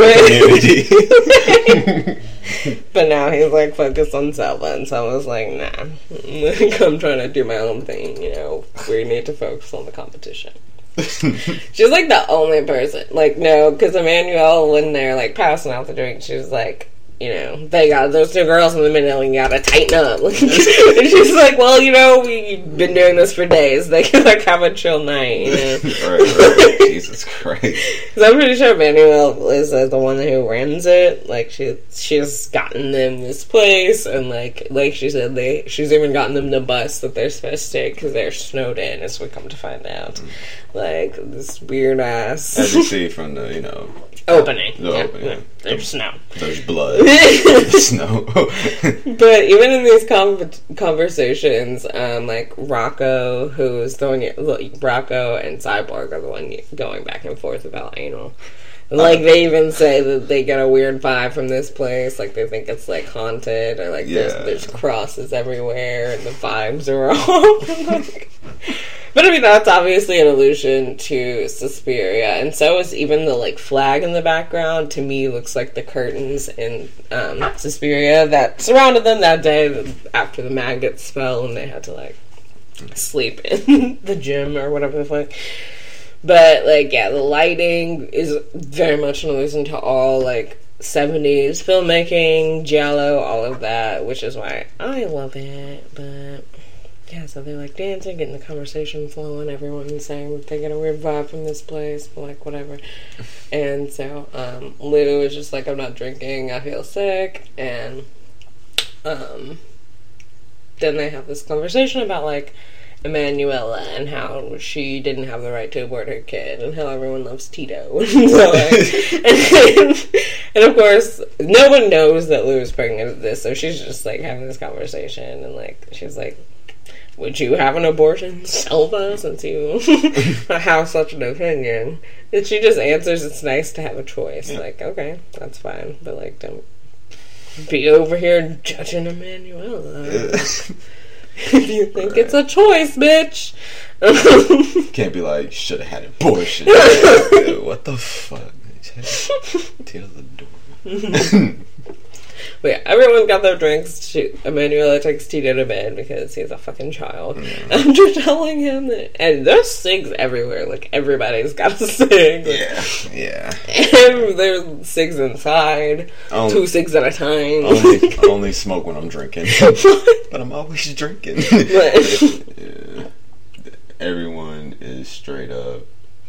the community. But now he's, like, focused on Selva, and Selva's like, nah. I'm trying to do my own thing, you know? We need to focus on the competition. She's, like, the only person. Like, no, because Emmanuel, when they're, like, passing out the drink, she was like, you know, they got those two girls in the middle and you gotta tighten up. And she's like, well, you know, we've been doing this for days. They can, like, have a chill night, you know? Right. Jesus Christ. Because I'm pretty sure Manuel is the one who runs it. Like, she's gotten them this place, and, like she said, she's even gotten them the bus that they're supposed to take because they're snowed in, as we come to find out. Like, this weird-ass... As you see from the, you know... Opening. Opening. There's snow. There's blood. There's snow. But even in these conversations, like Rocco, who's the one, Rocco and Cyborg are the one going back and forth about anal. Like, they even say that they get a weird vibe from this place. Like, they think it's, like, haunted. Or, like, there's crosses everywhere. And the vibes are off. But, I mean, that's obviously an allusion to Suspiria. And so is even the, like, flag in the background. To me, looks like the curtains in Suspiria that surrounded them that day after the maggots fell. And they had to, like, sleep in the gym or whatever the fuck. But, like, yeah, the lighting is very much an allusion to all, like, 70s filmmaking, giallo, all of that, which is why I love it. But, yeah, so they're, like, dancing, getting the conversation flowing, everyone's saying that they get a weird vibe from this place, but, like, whatever. And so, Lou is just like, I'm not drinking, I feel sick, and, then they have this conversation about, like, Emanuela and how she didn't have the right to abort her kid and how everyone loves Tito. And of course, no one knows that Lou is pregnant at this, so she's just like having this conversation and like she's like, would you have an abortion, Selva, since you have such an opinion? And she just answers, it's nice to have a choice. Yeah. Like, okay, that's fine, but like, don't be over here judging Emanuela. Yeah. If you think it's a choice, bitch. Can't be like, should have had an abortion. Dude, what the fuck? Tell the door. But yeah, everyone's got their drinks. Emanuela takes Tito to bed because he's a fucking child. After telling him that, and there's cigs everywhere. Like, everybody's got a cig. Yeah. And there's cigs inside. 2 cigs at a time. Only smoke when I'm drinking. But I'm always drinking. Yeah. Everyone is straight up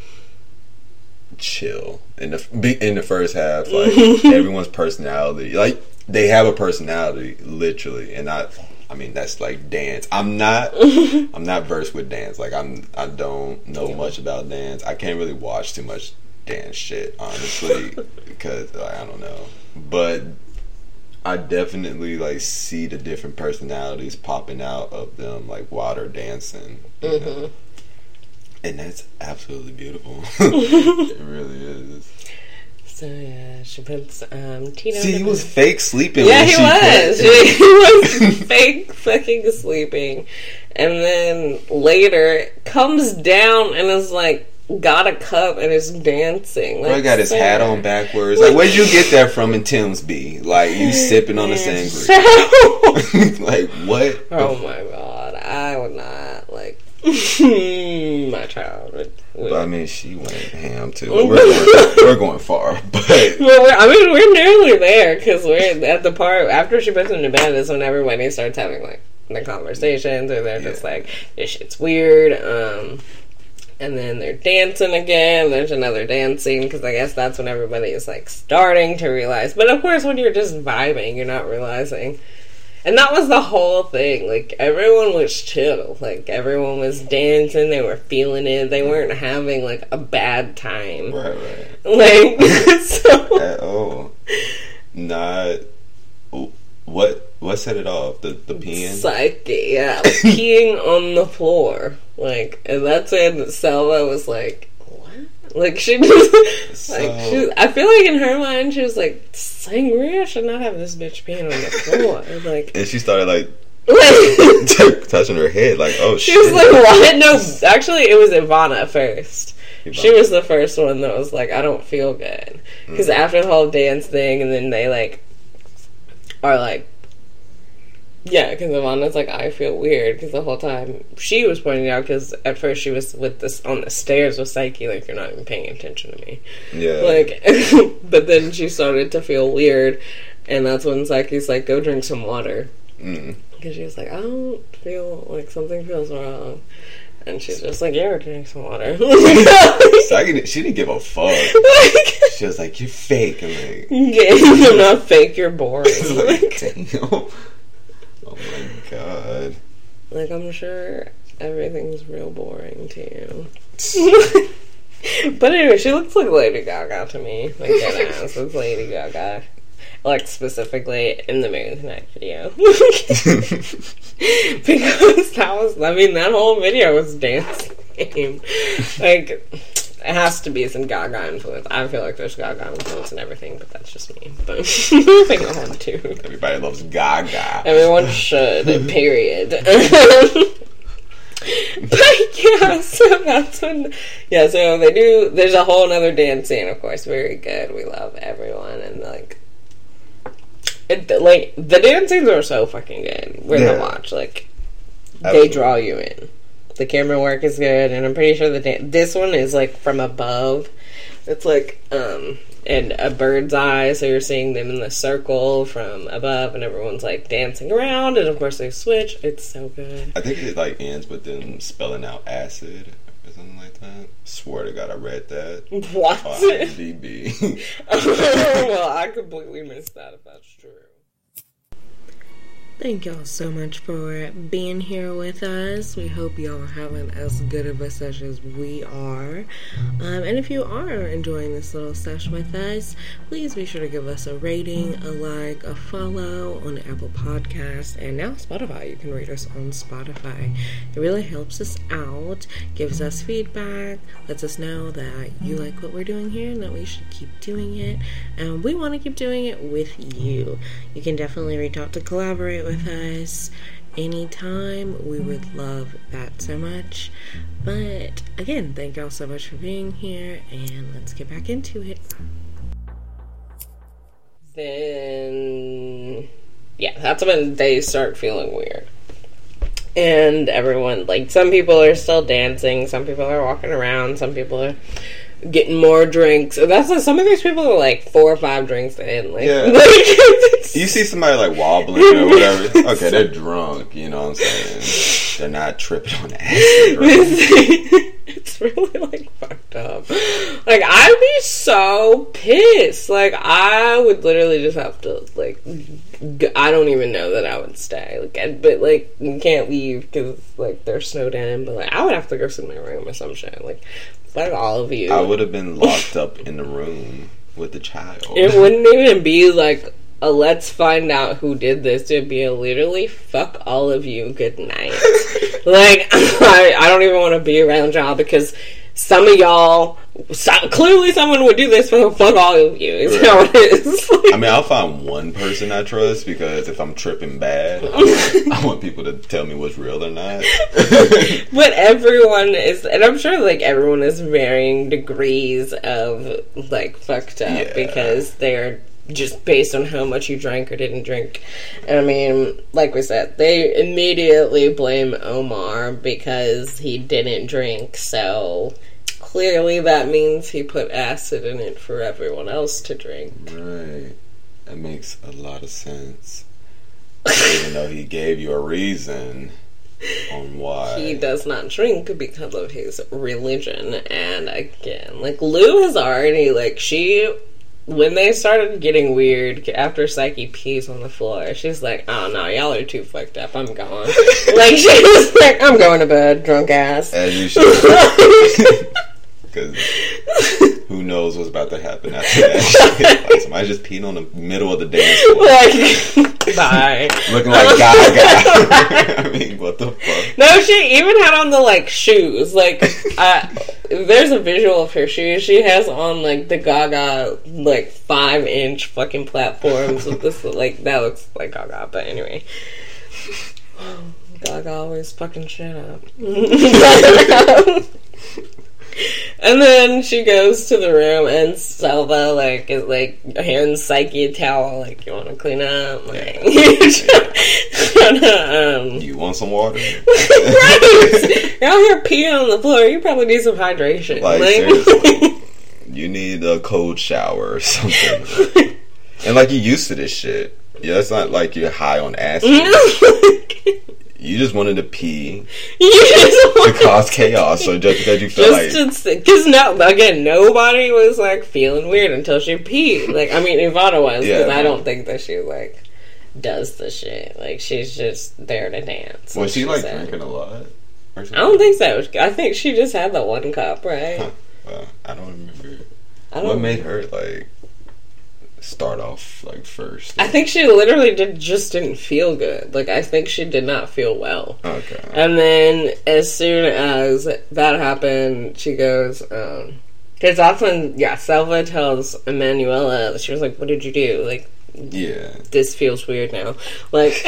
chill in the first half. Like, everyone's personality, like, they have a personality, literally, and I mean that's like dance. I'm not versed with dance. Like, I don't know much about dance. I can't really watch too much dance shit, honestly, because like, I don't know. But I definitely like see the different personalities popping out of them, like while they're dancing. You know? And that's absolutely beautiful. It really is. So yeah, she puts Tito. See, he was fake sleeping. Yeah, he was. He was fake fucking sleeping, and then later comes down and is like got a cup and is dancing. Like, bro got his hat on backwards. Like, where'd you get that from in Timsby? Like, you sipping on the sangria. Like, what? Oh my god, I would not like. My child would. I mean, she went ham too. We're going far, but we're nearly there because we're at the part after she puts him to bed is when everybody starts having like the conversations, or they're just like, this shit's weird. And then they're dancing again. There's another dancing because I guess that's when everybody is like starting to realize. But of course, when you're just vibing, you're not realizing. And that was the whole thing. Like, everyone was chill. Like, everyone was dancing. They were feeling it. They weren't having, like, a bad time. Right. Like, so... At all. Not... What set it off? The peeing? Psyche, yeah. Peeing on the floor. Like, and that's when Selva was like, like, she just, like, I feel like in her mind, she was like, sangria should not have this bitch peeing on the floor. Like, and she started, like touching her head, like, oh, shit. She was like, what? No, actually, it was Ivana first. She was the first one that was like, I don't feel good. Because after the whole dance thing, and then they, like, are like, yeah, because Ivana's like, I feel weird, because the whole time she was pointing out, because at first she was with this on the stairs with Psyche, like, you're not even paying attention to me. Yeah. Like, but then she started to feel weird, And that's when Psyche's like, go drink some water. Mm. Because she was like, I don't feel like something feels wrong. And she's just like, yeah, drink some water. Psyche, she didn't give a fuck. She was like, you're fake. I'm like, yeah, you're not fake, you're boring. like, damn. Oh my god. Like, I'm sure everything's real boring to you. But anyway, she looks like Lady Gaga to me. Like, dead ass. It's Lady Gaga. Like, specifically in the Moon Tonight video. Because that whole video was dance game. Like, it has to be some Gaga influence. I feel like there's Gaga influence in everything, but that's just me. But moving on to... Everybody loves Gaga. Everyone should, period. But yeah, so that's when... Yeah, so they do... There's a whole other dance scene, of course. Very good. We love everyone. And, like... the dance scenes are so fucking good. We're to watch. Like, absolutely. They draw you in. The camera work is good, and I'm pretty sure this one is, like, from above. It's, like, in a bird's eye, so you're seeing them in the circle from above, and everyone's, like, dancing around, and, of course, they switch. It's so good. I think it, like, ends with them spelling out acid or something like that. Swear to God, I read that. What? On IMDb. Well, I completely missed that, if that's true. Thank y'all so much for being here with us. We hope y'all are having as good of a session as we are. And if you are enjoying this little session with us, please be sure to give us a rating, a like, a follow on Apple Podcasts, and now Spotify. You can rate us on Spotify. It really helps us out, gives us feedback, lets us know that you like what we're doing here and that we should keep doing it. And we want to keep doing it with you. You can definitely reach out to collaborate with us anytime. We would love that so much. But again, thank y'all so much for being here, and let's get back into it. Then yeah, that's when they start feeling weird. And everyone, like, some people are still dancing, some people are walking around, some people are getting more drinks. That's some of these people are like 4 or 5 drinks in. Like, yeah. You see somebody like wobbling or whatever. Okay, they're drunk. You know what I'm saying? They're not tripping on acid. Right? It's really like fucked up. Like, I'd be so pissed. Like, I would literally just have to, like, I don't even know that I would stay. Like, but like, you can't leave because like they're snowed in. But like, I would have to go sit in my room or some shit. Like, fuck all of you. I would have been locked up in the room with the child. It wouldn't even be like a let's find out who did this. It'd be a literally fuck all of you, good night. Like, I don't even want to be around y'all because some of y'all, clearly someone would do this for fuck all of you. Is right. How it is. I mean, I'll find one person I trust because if I'm tripping bad, I want people to tell me what's real or not. But everyone is, and I'm sure like everyone is varying degrees of like fucked up because they're just based on how much you drank or didn't drink. And I mean, like we said, they immediately blame Omar because he didn't drink, so clearly that means he put acid in it for everyone else to drink. Right. That makes a lot of sense. Even though he gave you a reason on why. He does not drink because of his religion. And again, like, Lou has already, like, when they started getting weird after Psyche pees on the floor, she's like, oh no, y'all are too fucked up, I'm gone. Like, she was like, I'm going to bed, drunk ass. As you should. Because who knows what's about to happen after that shit. Like, somebody just peed on the middle of the dance floor. Like, bye. Looking like Gaga. I mean, what the fuck? No, she even had on the, like, shoes. Like, there's a visual of her shoes. She has on, like, the Gaga, like, 5-inch fucking platforms with this, like, that looks like Gaga. But anyway. Gaga always fucking shit up. And then she goes to the room and Selva, like, is, like, hands Psyche a towel, like, you want to clean up? Like, you want some water? Right! You're out here peeing on the floor, you probably need some hydration. Like, seriously. You need a cold shower or something. And like you're used to this shit. Yeah, it's not like you're high on acid. You just wanted to pee. You just wanted to cause chaos. So just because you felt because nobody was like feeling weird until she peed. Like, I mean, Ivana was, because I don't think that she like does the shit. Like, she's just there to dance. Was she like drinking a lot? I don't think so. I think she just had the one cup, right? Huh. Well, I don't remember. What made her like start off like first? I think she literally just didn't feel good. Like, I think she did not feel well. Okay. And then as soon as that happened, she goes, because that's when, Selva tells Emanuela, she was like, what did you do? Like, this feels weird now. Like,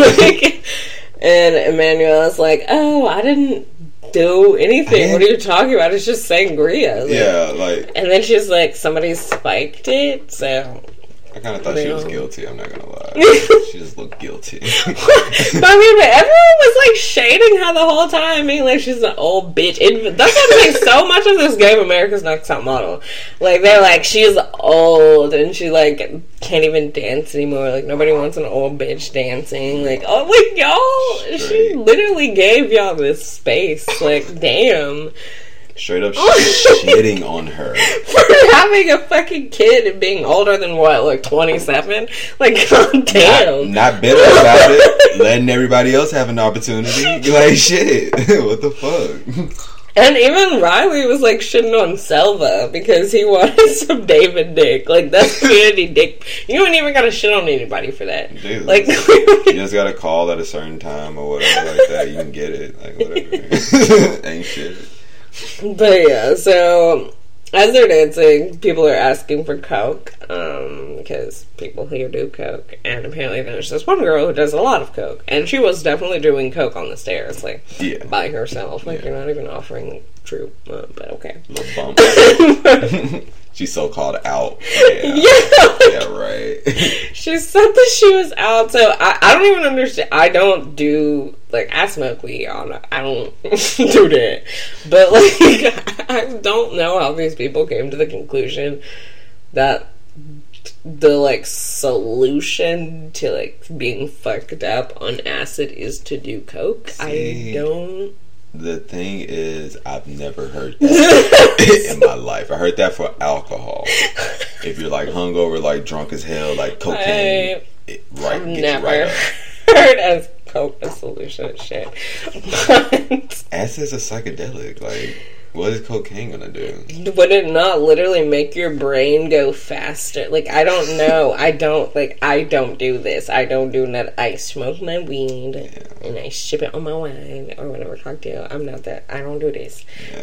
and Emanuela's like, oh, I didn't do anything. What are you talking about? It's just sangria. Like, and then she's like, somebody spiked it, so I kind of thought she was guilty. I'm not gonna lie. She just looked guilty. But I mean, everyone was like shading her the whole time, being like she's an old bitch. That's what makes so much of this game, America's Next Top Model. Like, they're like, she's old and she like can't even dance anymore. Like, nobody wants an old bitch dancing. Like, oh, like, y'all, she literally gave y'all this space. Like, damn. Straight up shitting on her for having a fucking kid and being older than what, like 27? Like, god damn. Not bitter about it. Letting everybody else have an opportunity. Like, shit. What the fuck? And even Riley was like shitting on Selva because he wanted some David dick. Like, that's community dick. You don't even gotta shit on anybody for that. Jesus. Like, you just gotta call at a certain time or whatever like that. You can get it. Like, whatever. Ain't shit. But yeah, so as they're dancing, people are asking for coke, because people here do coke, and apparently there's this one girl who does a lot of coke, and she was definitely doing coke on the stairs, like, by herself, like, you're not even offering true, but okay. Little bump. She's so-called out. Yeah, right. She said that she was out, so I don't even understand. I don't do, like, I smoke weed, y'all. I don't do that. But, like, I don't know how these people came to the conclusion that the, like, solution to, like, being fucked up on acid is to do coke. See, I don't... The thing is, I've never heard that in my life. I heard that for alcohol. If you're like hungover, like drunk as hell, like cocaine, I've never heard as coke a solution and shit. But acid's a psychedelic. Like, what is cocaine gonna do? Would it not literally make your brain go faster? Like, I don't know. I don't do this. I don't do that. I smoke my weed and I ship it on my wine or whatever cocktail. I'm not that. I don't do this. Yeah.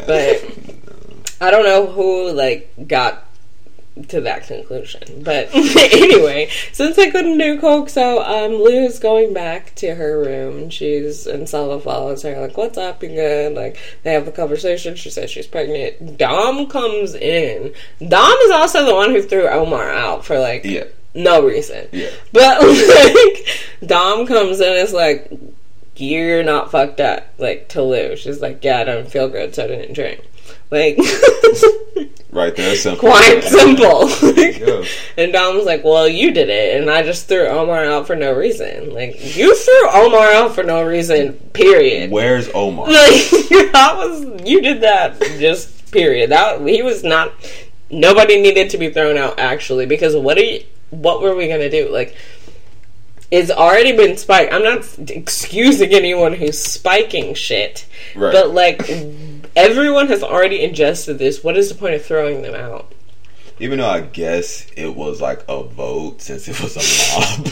But I don't know who, like, got to that conclusion. But anyway, since I couldn't do coke, so Lou's going back to her room, and Selva follows her, like, what's up, you good? Like, they have a conversation. She says she's pregnant. Dom comes in. Dom is also the one who threw Omar out for, like, no reason. Yeah. But, like, Dom comes in and is like, you're not fucked up, like, to Lou. She's like, yeah, I don't feel good, so I didn't drink. Like, right there, simple. Quite simple. And Dom's like, well, you did it, and I just threw Omar out for no reason. Like, you threw Omar out for no reason, period. Where's Omar? Like, you did that, just period. He was not, nobody needed to be thrown out, actually, because what were we gonna do? Like, it's already been spiked. I'm not excusing anyone who's spiking shit, right. But, like, everyone has already ingested this. What is the point of throwing them out? Even though I guess it was like a vote since it was a mob.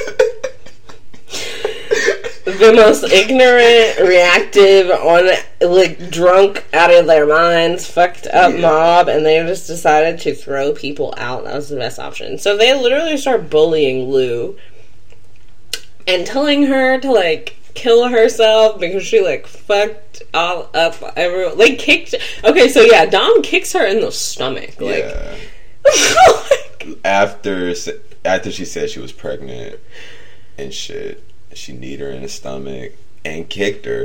The most ignorant, reactive, like, drunk, out of their minds, fucked up mob, and they just decided to throw people out. That was the best option. So they literally start bullying Lou and telling her to, like, kill herself because she, like, fucked all up everyone. They kicked... Okay, so yeah, Dom kicks her in the stomach. Like, after she said she was pregnant and shit, she kneed her in the stomach and kicked her.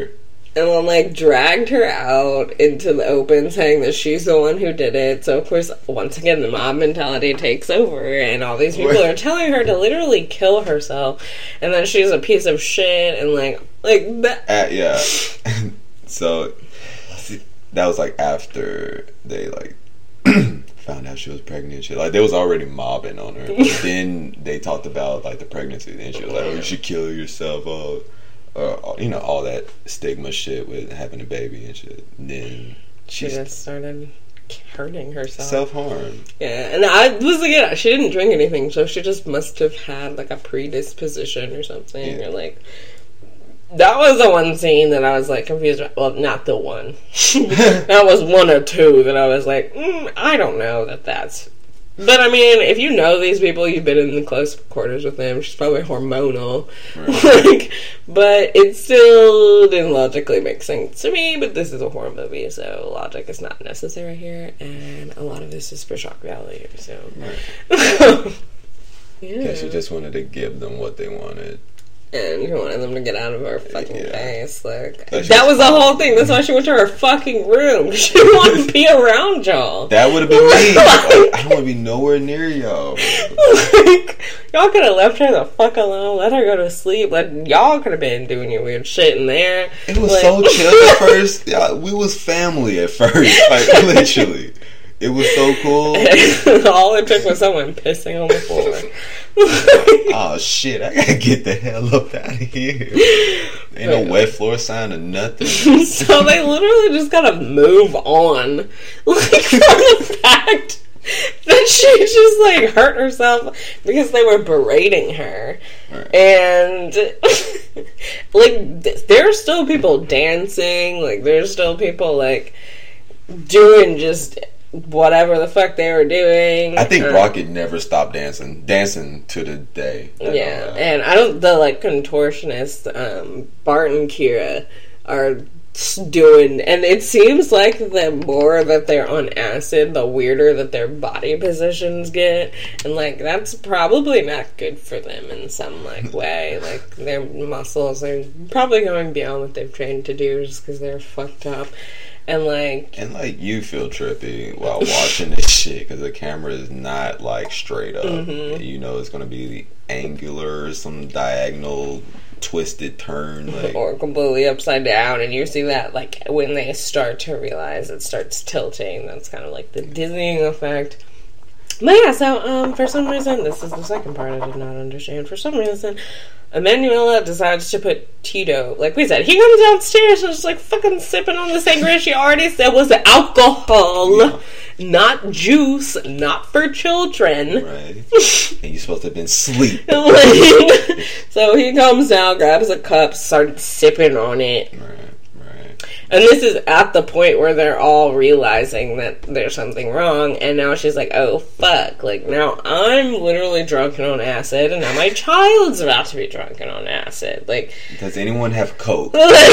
and then, like, dragged her out into the open saying that she's the one who did it. So, of course, once again, the mob mentality takes over, and all these people are telling her to literally kill herself, and then she's a piece of shit, and, like that. Yeah. So, see, that was, like, after they, like, found out she was pregnant and shit. Like, they was already mobbing on her. Then they talked about, like, the pregnancy, and she was like, oh, you should kill yourself, you know, all that stigma shit with having a baby and shit. And then she just started hurting herself. Self-harm. Yeah, and I was like, she didn't drink anything, so she just must have had, like, a predisposition or something. Or, like, that was the one scene that I was, like, confused about. Well, not the one. That was one or two that I was like, I don't know that's... But, I mean, if you know these people, you've been in the close quarters with them, she's probably hormonal. Right. Like, but it still didn't logically make sense to me, but this is a horror movie, so logic is not necessary here, and a lot of this is for shock value, so... Right. Yeah, she just wanted to give them what they wanted. And you wanted them to get out of her fucking face. Like, that was the whole thing. That's why she went to her fucking room. She didn't want to be around y'all. That would have been me. Like, I don't want to be nowhere near y'all. Like, y'all could have left her the fuck alone. Let her go to sleep. Y'all could have been doing your weird shit in there. It was so chill at first. Yeah, we was family at first. Like, literally. It was so cool. All it took was someone pissing on the floor. Oh shit, I gotta get the hell up out of here. Ain't no wet floor sign or nothing. So they literally just gotta move on. Like, from the fact that she just, like, hurt herself because they were berating her. Right. And, like, there are still people dancing. Like, there's still people, like, doing just... whatever the fuck they were doing. I think Rocket never stopped dancing to the day. Yeah, and I don't. The, like, contortionists, Bart and Kira are doing, and it seems like the more that they're on acid, the weirder that their body positions get, and, like, that's probably not good for them in some, like, way. Like, their muscles are probably going beyond what they've trained to do just because they're fucked up. And, like, you feel trippy while watching this shit because the camera is not, like, straight up. Mm-hmm. You know it's going to be angular, some diagonal, twisted turn. Like, or completely upside down. And you see that, like, when they start to realize it starts tilting. That's kind of like the dizzying effect. But yeah, so, for some reason, this is the second part I did not understand. For some reason, Emanuela decides to put Tito, like we said, he comes downstairs and is like fucking sipping on the sangria she already said was alcohol, not juice, not for children. Right. And you're supposed to have been asleep. So he comes down, grabs a cup, starts sipping on it. Right. And this is at the point where they're all realizing that there's something wrong, and now she's like, oh, fuck. Like, now I'm literally drunken on acid, and now my child's about to be drunken on acid. Like, does anyone have coke?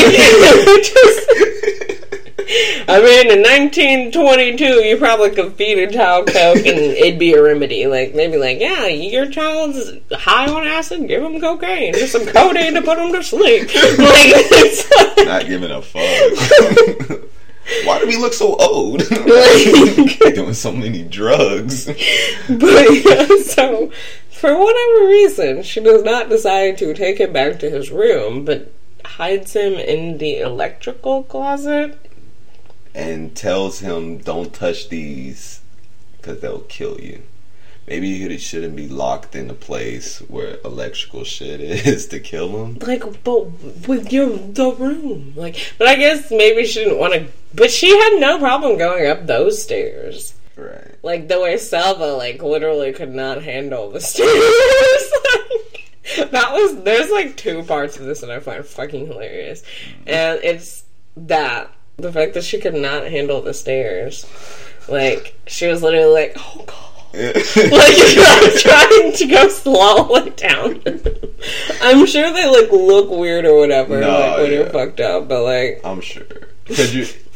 I mean, in 1922, you probably could feed a child coke, and it'd be a remedy. Like, they'd be like, yeah, your child's high on acid, give them cocaine. Just some codeine to put them to sleep. Like, it's not giving a fuck. Why do we look so old? Like, doing so many drugs. But, yeah, so, for whatever reason, she does not decide to take him back to his room, but hides him in the electrical closet. And tells him, don't touch these, because they'll kill you. Maybe he shouldn't be locked in a place where electrical shit is to kill him. Like, but with the room. Like, but I guess maybe she didn't want to... But she had no problem going up those stairs. Right. Like, the way Salva, like, literally could not handle the stairs. Like, that was... There's, like, two parts of this that I find fucking hilarious. And it's that... The fact that she could not handle the stairs. Like, she was literally like, oh god. Like, you're trying to go slowly down. I'm sure they, like, look weird or whatever, when you're fucked up, but, like... I'm sure. Because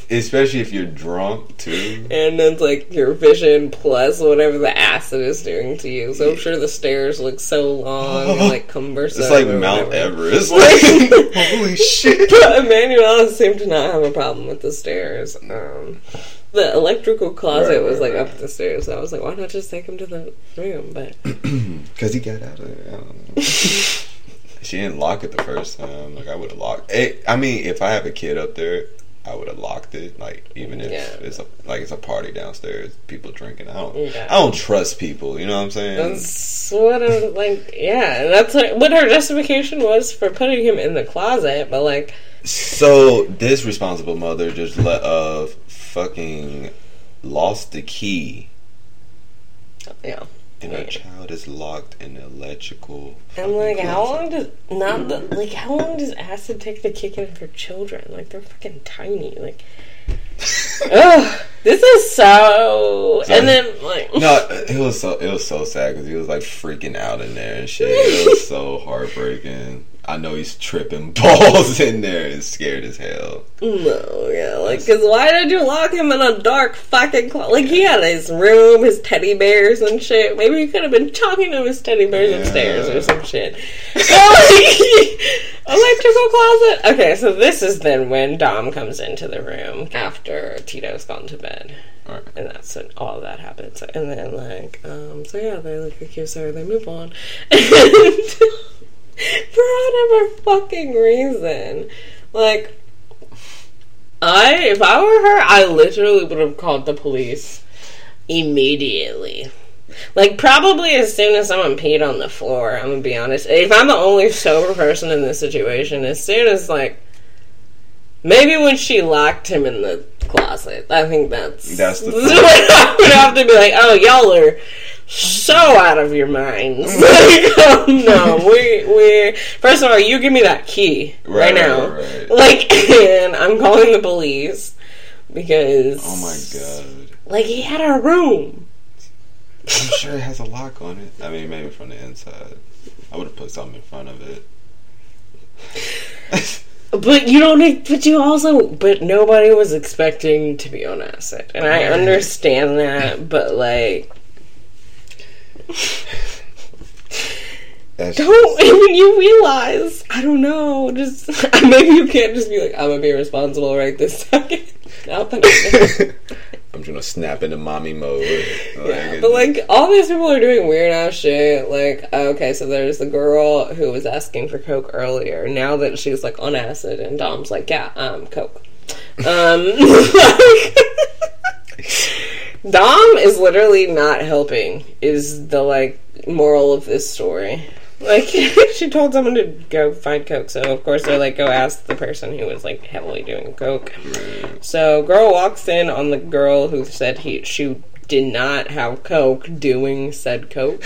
Especially if you're drunk, too. And it's like your vision plus whatever the acid is doing to you. So I'm sure the stairs look so long and like cumbersome. It's like Mount Everest. Like, holy shit. But Emmanuel seemed to not have a problem with the stairs. The electrical closet was like up the stairs. So I was like, why not just take him to the room? But because he got out of there. I don't know. She didn't lock it the first time. Like, I would have locked it. I mean, if I have a kid up there, I would have locked it. Like, even if it's a party downstairs, people drinking. I don't trust people. You know what I'm saying? That's what I'm like. Yeah, and that's what her justification was for putting him in the closet. But like, so this responsible mother just fucking lost the key. Yeah. And her child is locked in the electrical. And like, how long does acid take to kick in for children? Like, they're fucking tiny. Like, ugh, this is so. And then like, no, it was so sad because he was like freaking out in there and shit. It was so heartbreaking. I know he's tripping balls in there and scared as hell. No, yeah, like, because why did you lock him in a dark fucking closet? Like, he had his room, his teddy bears and shit. Maybe he could have been talking to his teddy bears upstairs or some shit. Electrical closet? Okay, so this is then when Dom comes into the room after Tito's gone to bed. Right. And that's when all of that happens. And then, like, so yeah, they, like, accuse her, they move on. And for whatever fucking reason, like, if I were her, I literally would have called the police immediately. Like, probably as soon as someone peed on the floor, I'm gonna be honest. If I'm the only sober person in this situation, as soon as, like, maybe when she locked him in the closet, I think that's the thing. I would have to be like, oh, y'all are so out of your minds. Like, oh no, we first of all, you give me that key right now. Right. Like, and I'm calling the police because, oh my god, like, he had a room. I'm sure it has a lock on it. I mean, maybe from the inside. I would have put something in front of it. But you don't. But nobody was expecting to be on acid, and I understand that. But like, when you realize, I don't know, just maybe you can't just be like, I'm gonna be responsible right this second. I'm gonna snap into mommy mode. Yeah, but like, all these people are doing weird ass shit. Like, okay, so there's the girl who was asking for coke earlier. Now that she's like on acid, and Dom's like, yeah, coke. Dom is literally not helping, is the, like, moral of this story. Like, she told someone to go find coke, so of course they're like, go ask the person who was, like, heavily doing coke. So, girl walks in on the girl who said she did not have coke doing said coke.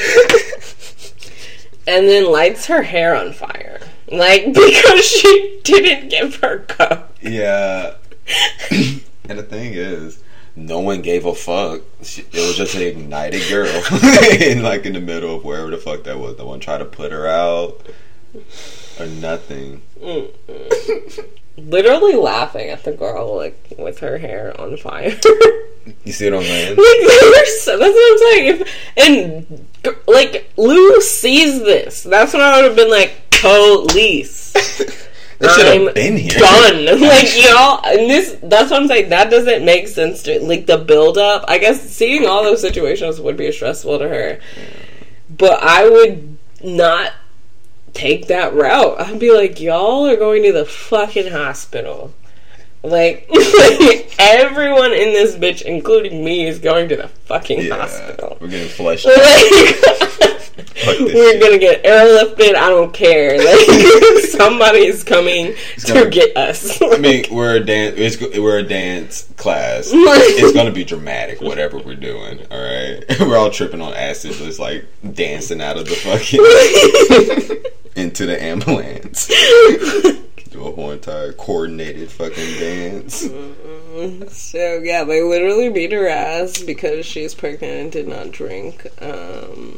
And then lights her hair on fire. Like, because she didn't give her coke. Yeah. And the thing is, no one gave a fuck. It was just an ignited girl in the middle of wherever the fuck that was. No one tried to put her out or nothing. Literally laughing at the girl, like, with her hair on fire. You see what I'm saying? That's what I'm saying. And like, Lou sees this. That's when I would have been like, police. They should have been here. Done. Like, y'all, and that's what I'm saying. That doesn't make sense to, like, the build up. I guess seeing all those situations would be stressful to her. But I would not take that route. I'd be like, y'all are going to the fucking hospital. Like, everyone in this bitch, including me, is going to the fucking hospital. We're getting fleshed out. We're gonna get airlifted. I don't care. Like, somebody is coming to get us. I mean, we're a dance class. It's gonna be dramatic, whatever we're doing. All right, we're all tripping on acid, just like dancing out of the fucking into the ambulance. Do a whole entire coordinated fucking dance. So yeah, they literally beat her ass because she's pregnant and did not drink.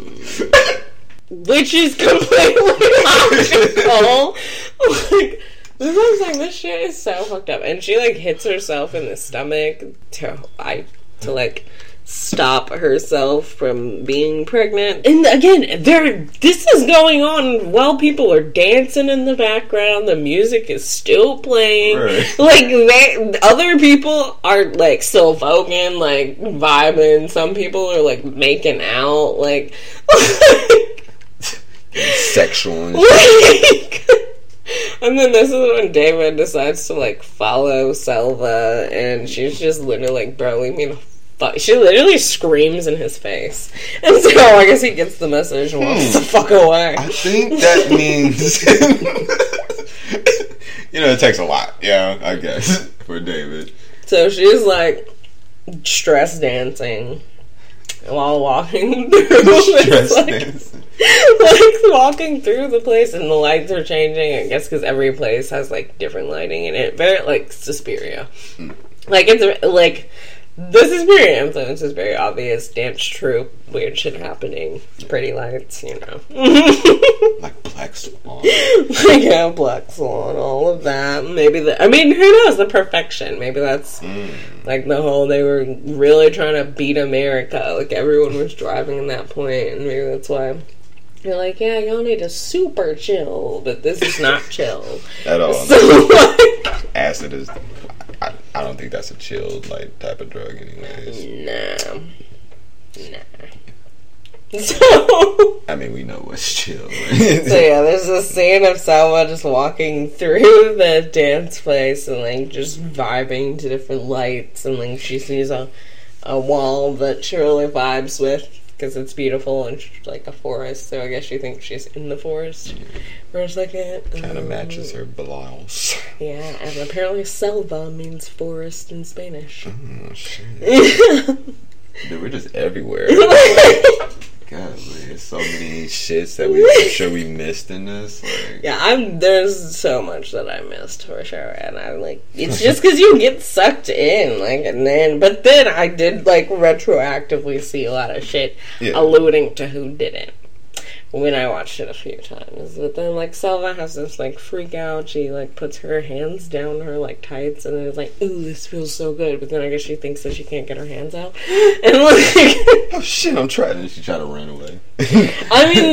Which is completely logical. Like, This is like, this shit is so fucked up. And she, like, hits herself in the stomach to like, stop herself from being pregnant. And again, this is going on while people are dancing in the background. The music is still playing. Right. Like, other people are, like, still voguing, like, vibing. Some people are, like, making out. Like sexual and like, and then this is when David decides to, like, follow Selva, and she's just literally like, bro, leave me the fuck. She literally screams in his face. And so I guess he gets the message and walks the fuck away. I think that means it takes a lot, I guess, for David. So she's, like, stress dancing while walking through walking through the place, and the lights are changing, I guess, because every place has, like, different lighting in it. Very, like, Suspiria. Like, it's, like, the Suspiria influence is very obvious. Dance troupe, weird shit happening, pretty lights, Like Black Swan. Yeah, Black Swan, all of that. Maybe who knows, the perfection. Maybe that's, like, the whole, they were really trying to beat America. Like, everyone was driving in that point, and maybe that's why you're like, yeah, y'all need to super chill, but this is not chill. At all. So, acid is... I don't think that's a chilled, like, type of drug anyways. Nah. So... I mean, we know what's chill. So, yeah, there's a scene of Selma just walking through the dance place and, like, just vibing to different lights, and, like, she sees a wall that she really vibes with, because it's beautiful and like a forest, so I guess she thinks she's in the forest for a second. Kind of matches her blouse. Yeah, and apparently selva means forest in Spanish. Oh, shit. Dude, we're just everywhere. God, there's so many shits that I'm sure we missed in this. Like. Yeah, there's so much that I missed for sure, and I'm like, it's just because you get sucked in, like, but then I did, like, retroactively see a lot of shit alluding to who didn't when I watched it a few times. But then, like, Selva has this, like, freak out. She, like, puts her hands down her, like, tights, and then it's like, ooh, this feels so good. But then I guess she thinks that she can't get her hands out. And, like... oh, shit, I'm trying. And she tried to run away. I mean,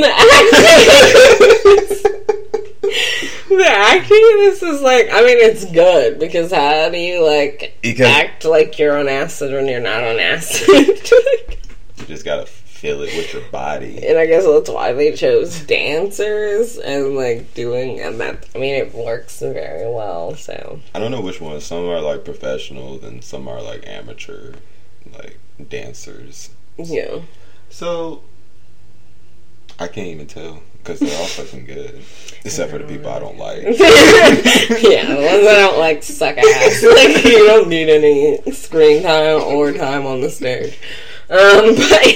the acting in this is, like, I mean, it's good. Because how do you, like, act like you're on acid when you're not on acid? You just gotta feel it with your body. And I guess that's why they chose dancers and, like, and that, I mean, it works very well, so. I don't know which one. Some are, like, professional, and some are, like, amateur, like, dancers. Yeah. So, I can't even tell, because they're all fucking good. Except for the people I don't like. Yeah, the ones I don't like suck ass. Like, you don't need any screen time or time on the stage. But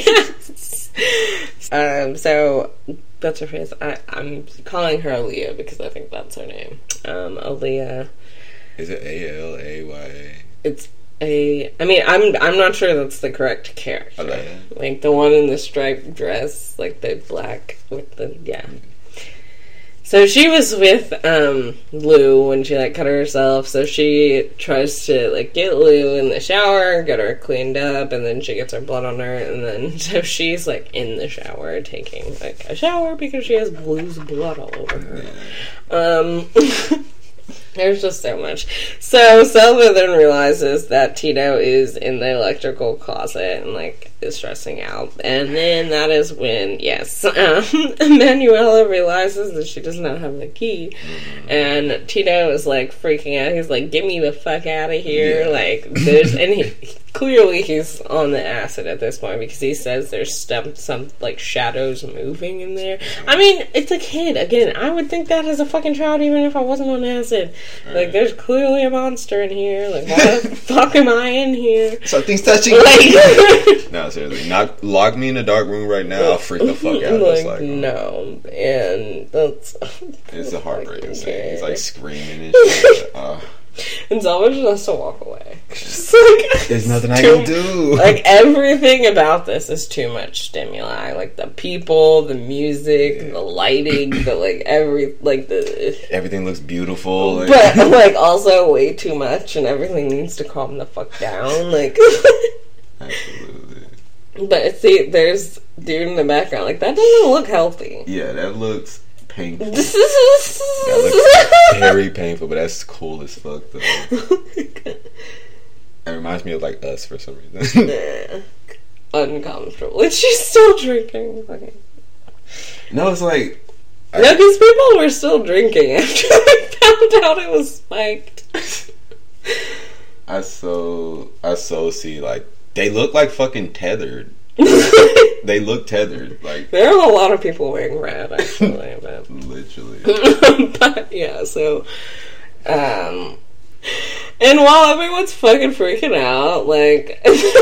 yeah. So that's her face. I'm calling her Aaliyah because I think that's her name. Aaliyah. Is it Alaya? It's I mean, I'm not sure that's the correct character. Alaya. Like the one in the striped dress, like the black with the So she was with Lou when she, like, cut herself, so she tries to, like, get Lou in the shower, get her cleaned up, and then she gets her blood on her, and then so she's, like, in the shower taking, like, a shower because she has Lou's blood all over her. There's just so much. So Selva then realizes that Tito is in the electrical closet and, like, is stressing out. And then that is when, Manuela realizes that she does not have the key. And Tito is, like, freaking out. He's like, get me the fuck out of here. Yeah. Like, and clearly he's on the acid at this point because he says there's some like, shadows moving in there. I mean, it's a kid. Again, I would think that as a fucking child even if I wasn't on acid. Like, there's clearly a monster in here. Like, why the fuck am I in here? Something's touching me. No, seriously. Lock me in a dark room right now. I'll freak the fuck out. Like, no. And that's... It's a heartbreaking scene. He's, like, screaming and shit. And Selma just has to walk away. Just like, there's nothing I can do. Like, everything about this is too much stimuli. Like, the people, the music, the lighting, everything looks beautiful. Like. But, like, also way too much, and everything needs to calm the fuck down. Like, Absolutely. But see, there's dude in the background. Like, that doesn't look healthy. Yeah, that looks painful. That looks very painful, but that's cool as fuck, though. It reminds me of, like, Us for some reason. Yeah. Uncomfortable. And she's still drinking. Okay. No, it's like... No, because people were still drinking after they found out it was spiked. I so see, like, they look like fucking tethered. They look tethered. Like, there are a lot of people wearing red, actually. But. Literally. But, yeah, so... and while everyone's fucking freaking out, like...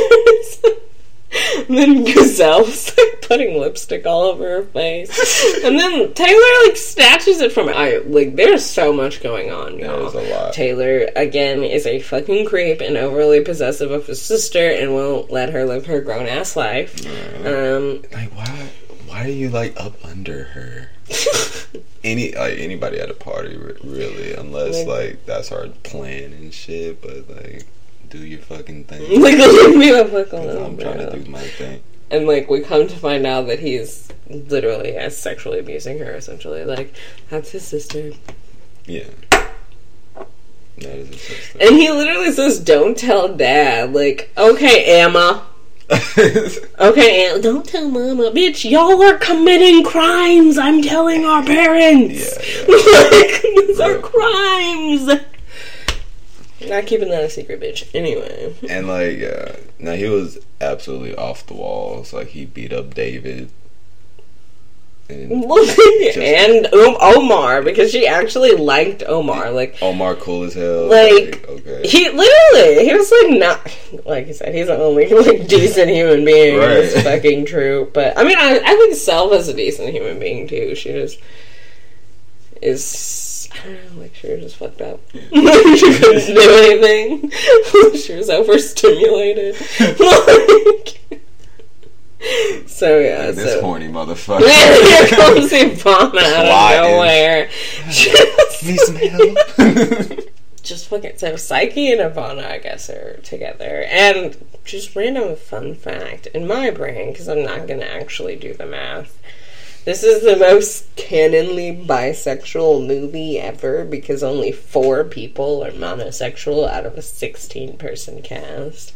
And then Gazelle's like putting lipstick all over her face. And then Taylor like snatches it from her. Like, there's so much going on, y'all. There's a lot. Taylor, again, is a fucking creep and overly possessive of his sister and won't let her live her grown-ass life. Like, why are you, like, up under her? Anybody at a party, really, unless, like, that's our plan and shit, but, like... Do your fucking thing. Like, leave me the fuck alone. I'm trying to do my thing. And, like, we come to find out that he's literally sexually abusing her, essentially. Like, that's his sister. Yeah. That is his sister. And he literally says, don't tell Dad. Like, okay, Emma. Okay, Emma, don't tell Mama. Bitch, y'all are committing crimes. I'm telling our parents. Yeah. Like, these are crimes. Not keeping that a secret, bitch. Anyway. And, like, now he was absolutely off the walls. Like, he beat up David. And Omar, because she actually liked Omar. Like, Omar cool as hell. Like, okay. He was, like, not... Like you said, he's the only, like, decent human being in this fucking troop. But, I mean, I think Self is a decent human being, too. She just is... I don't know, like, she was just fucked up. Yeah. She couldn't do anything. She was overstimulated. Like, so, yeah. Like, this horny motherfucker. Here comes Ivana out of nowhere. Need some help? Just fucking... So, Psyche and Ivana, I guess, are together. And just random fun fact. In my brain, because I'm not going to actually do the math, this is the most canonly bisexual movie ever because only 4 people are monosexual out of a 16-person cast.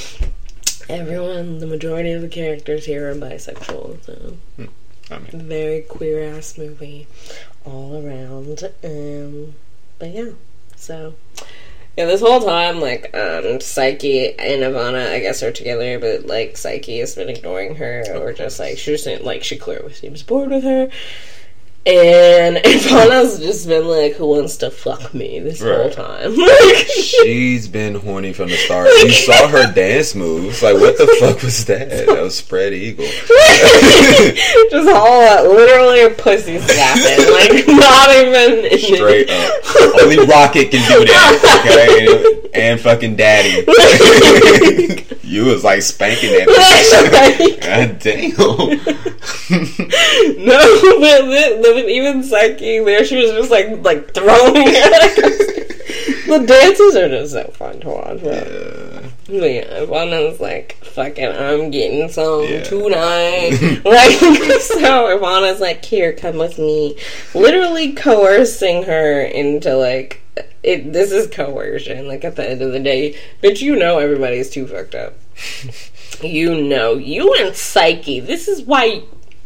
The majority of the characters here are bisexual, so very queer-ass movie all around. But yeah, so... Yeah, this whole time, like, Psyche and Ivana, I guess, are together, but, like, Psyche has been ignoring her, or just, like, she clearly seems bored with her, and Ivana's just been like, who wants to fuck me this whole time? She's been horny from the start. You saw her dance moves. Like, what the fuck was that? That was spread eagle. Just all literally a pussy slapping. Like, not even... Straight up. Only Rocket can do that, okay? And fucking Daddy. You was, like, spanking that bitch. God damn. No, but even Psyche there, she was just like throwing it. The dances are just so fun to watch, bro. Yeah. But yeah, Ivana's like, fucking, I'm getting some tonight. Like, so Ivana's like, here, come with me. Literally coercing her into, like, this is coercion. Like, at the end of the day, bitch, you know everybody's too fucked up. You know, you and Psyche, this is why...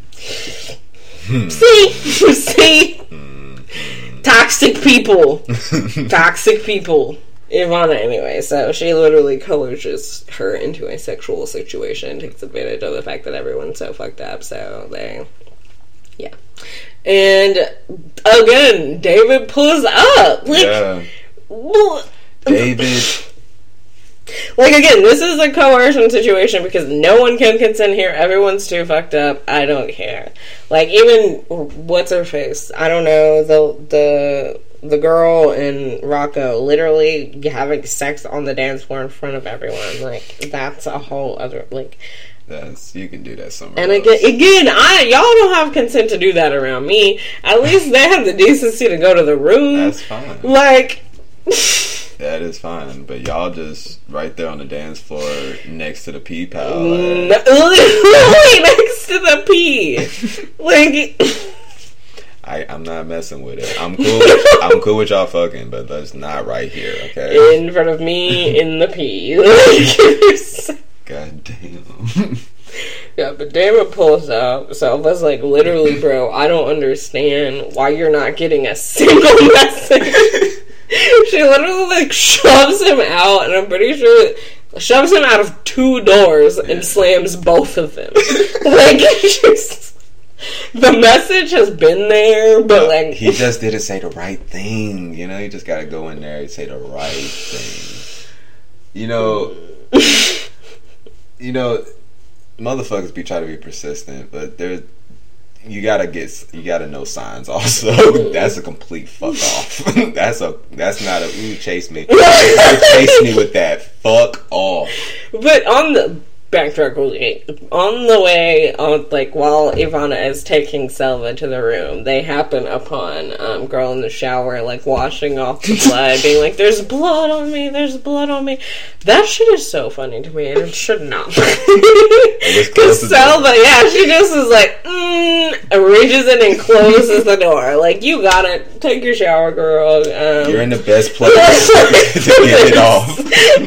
See? Toxic people. Ivana, anyway, so she literally coerces her into a sexual situation, takes advantage of the fact that everyone's so fucked up, so yeah. And, again, David pulls up. Like, yeah. David... Like, again, this is a coercion situation because no one can consent here. Everyone's too fucked up. I don't care. Like, even, what's her face? I don't know, the the girl and Rocco literally having sex on the dance floor in front of everyone. Like, that's a whole other, like... You can do that somewhere And else. again, y'all don't have consent to do that around me. At least they have the decency to go to the room. That's fine. Like... That is fine, but y'all just right there on the dance floor next to the pee pal. Literally next to the pee. Like... I'm not messing with it. I'm cool. I'm cool with y'all fucking, but that's not right here, okay? In front of me, in the pee. God damn. Yeah, but Damon pulls up, so I was like, literally, bro, I don't understand why you're not getting a single message. She literally, like, shoves him out, and I'm pretty sure shoves him out of 2 doors and slams both of them. Like, the message has been there, but, like... He just didn't say the right thing, you know? You just gotta go in there and say the right thing. You know, motherfuckers be trying to be persistent, but you gotta know signs also. That's a complete fuck off. That's not a ooh, chase me. Chase me with that. Fuck off. But on the backtrack, on the way, like while Ivana is taking Selva to the room, they happen upon girl in the shower, like washing off the blood, being like, "There's blood on me. There's blood on me." That shit is so funny to me, and it should not. Because Selva, she just is like, reaches in and closes the door. Like, you gotta take your shower, girl. You're in the best place to get it off.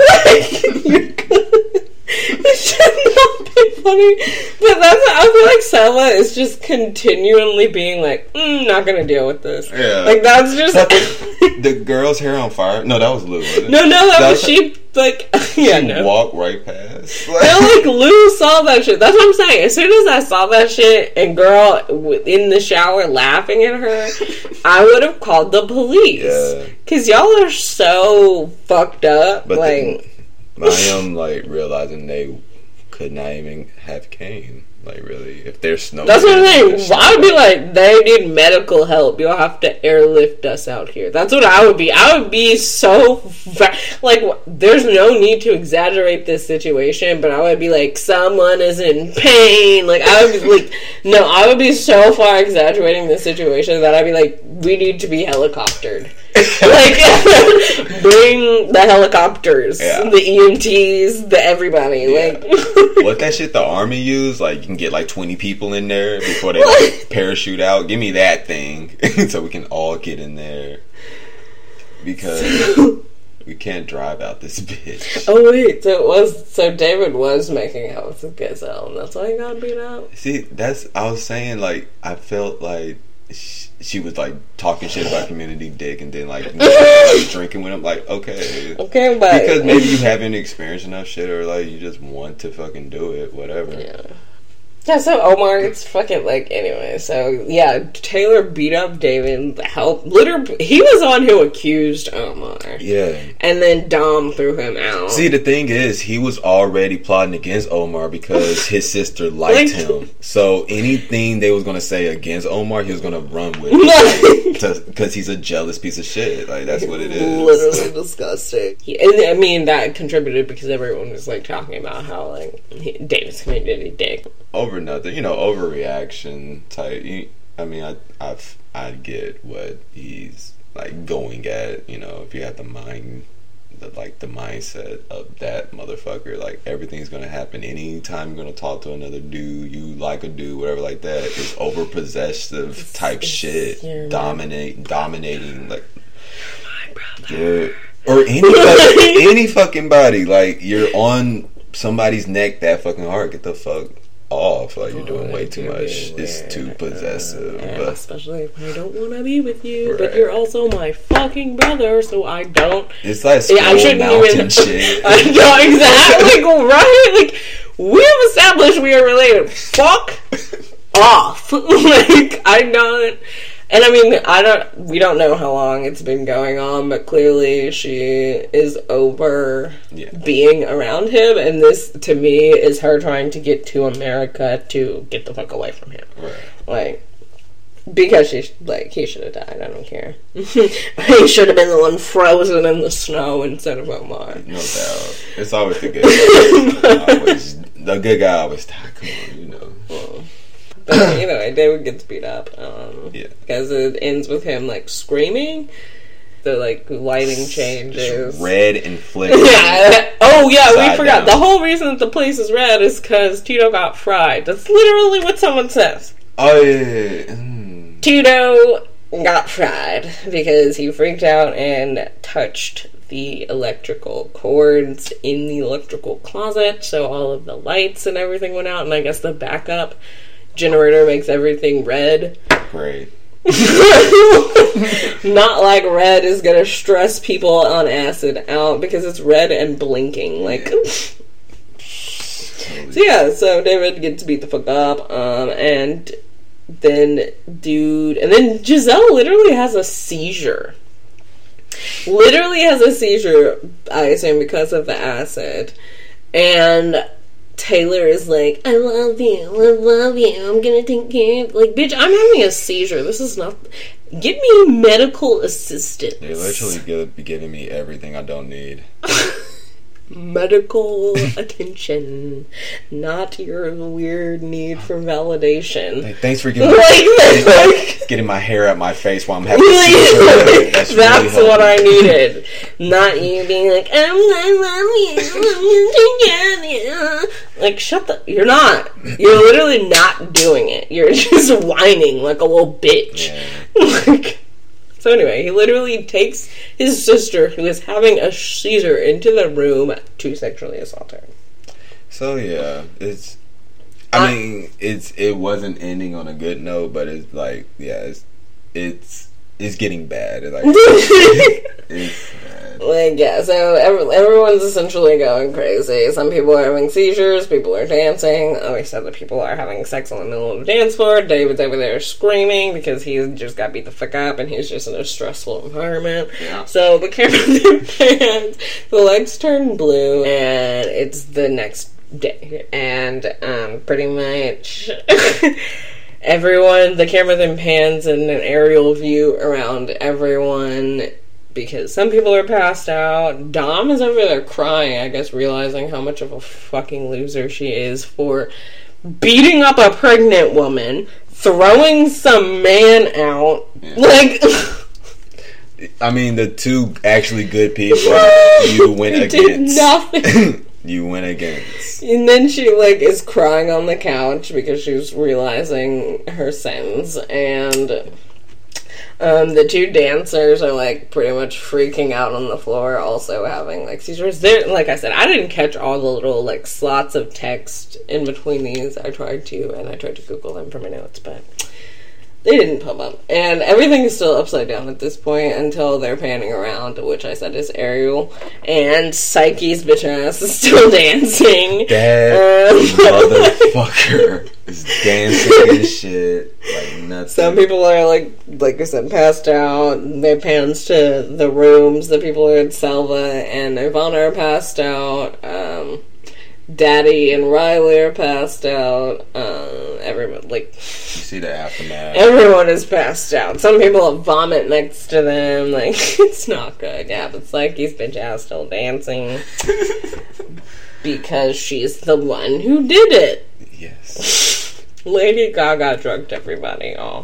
It should not be funny, but I feel like Selma is just continually being like, not gonna deal with this. Yeah. Like, that's just... the girl's hair on fire? No, that was Lou, wasn't it? No, that was she, like... Yeah, she walked right past. Like, Lou saw that shit. That's what I'm saying. As soon as I saw that shit and girl in the shower laughing at her, I would have called the police. Yeah. Because y'all are so fucked up. But like... I am, like, realizing they could not even have came. Like, really, if there's no... That's what I'm saying. I would be like, they need medical help. You'll have to airlift us out here. That's what I would be. I would be so... Like, there's no need to exaggerate this situation, but I would be like, someone is in pain. Like, I would be like... No, I would be so far exaggerating the situation that I'd be like, we need to be helicoptered. Like, bring the helicopters, the EMTs, the everybody. Like, what that shit the army use? Like, you can get like 20 people in there before they like parachute out. Give me that thing so we can all get in there, because we can't drive out this bitch. Oh wait, so David was making out with Gazelle, and that's why he got beat up. See, I was saying, like, I felt like she was like talking shit about community dick, and then like drinking with him. Like, okay, but because maybe you haven't experienced enough shit, or like you just want to fucking do it, whatever. Yeah, so Omar gets fucking, like, anyway, so, yeah, Taylor beat up David, he was the one who accused Omar. Yeah. And then Dom threw him out. See, the thing is, he was already plotting against Omar because his sister liked him. So anything they was going to say against Omar, he was going to run with it. Because he's a jealous piece of shit. Like, that's what it is. Literally disgusting. And, I mean, that contributed because everyone was, like, talking about how, like, David's community dick. Over nothing, overreaction type. I mean, I get what he's like going at. If you have the mindset of that motherfucker, like everything's gonna happen anytime you're gonna talk to another dude, you like a dude, whatever, like that. It's over possessive type shit, dominating, like my brother, or any fucking body. Like, you're on somebody's neck that fucking hard. Get the fuck off. Like, you're doing way too much. It's too possessive. But especially if I don't want to be with you, but you're also my fucking brother, so I don't. It's like I shouldn't even shit. I know exactly. Right? Like, we have established we are related. Fuck off. Like, I don't. And I mean, we don't know how long it's been going on, but clearly she is over being around him, and this, to me, is her trying to get to America to get the fuck away from him. Right. Like, Because he should have died. I don't care. He should have been the one frozen in the snow instead of Omar. No doubt. It's always the good guy. The good guy always died. Come on, you know. Well, but David gets beat up. Because it ends with him like screaming. The lighting changes. Just red and flickering. Yeah. Oh yeah, we forgot. Down. The whole reason that the place is red is because Tito got fried. That's literally what someone says. Oh yeah. Tito got fried because he freaked out and touched the electrical cords in the electrical closet, so all of the lights and everything went out, and I guess the backup generator makes everything red. Great. Not like red is gonna stress people on acid out because it's red and blinking. So David gets beat the fuck up, and then Giselle literally has a seizure. I assume because of the acid. And Taylor is like, I love you, I'm gonna take care of... bitch, I'm having a seizure. This is not... Get me medical assistance. They literally be giving me everything I don't need. Medical attention, not your weird need for validation. Hey, thanks for giving getting my hair out my face while I'm having a seizure. That's really what I needed. Not you being like, I love you. Shut the... You're not. You're literally not doing it. You're just whining like a little bitch. Yeah. So anyway, he literally takes his sister, who is having a seizure, into the room to sexually assault her. So yeah, it wasn't ending on a good note, but it's getting bad. It's bad. So everyone's essentially going crazy. Some people are having seizures, people are dancing. We said that people are having sex on the middle of the dance floor. David's over there screaming because he just got beat the fuck up and he's just in a stressful environment. Yeah. So the camera pans, the lights turn blue, and it's the next day. And pretty much... the camera then pans in an aerial view around everyone because some people are passed out. Dom is over there crying, I guess, realizing how much of a fucking loser she is for beating up a pregnant woman, throwing some man out. Yeah. The two actually good people you went against. Did nothing. You went against. And then she, is crying on the couch because she's realizing her sins. And the two dancers are, pretty much freaking out on the floor, also having, seizures. Like I said, I didn't catch all the little, slots of text in between these. I tried to Google them for my notes, but... they didn't pop up. And everything is still upside down at this point until they're panning around, which I said is aerial. And Psyche's bitch ass is still dancing. That motherfucker is dancing and shit like nothing. Some people are, like I said, passed out. They pans to the rooms. The people are at Selva and Ivana are passed out. Daddy and Riley are passed out. Everyone, you see the aftermath. Everyone is passed out. Some people vomit next to them. It's not good. Yeah, but Psyche's bitch ass still dancing because she's the one who did it. Yes. Lady Gaga drugged everybody, y'all.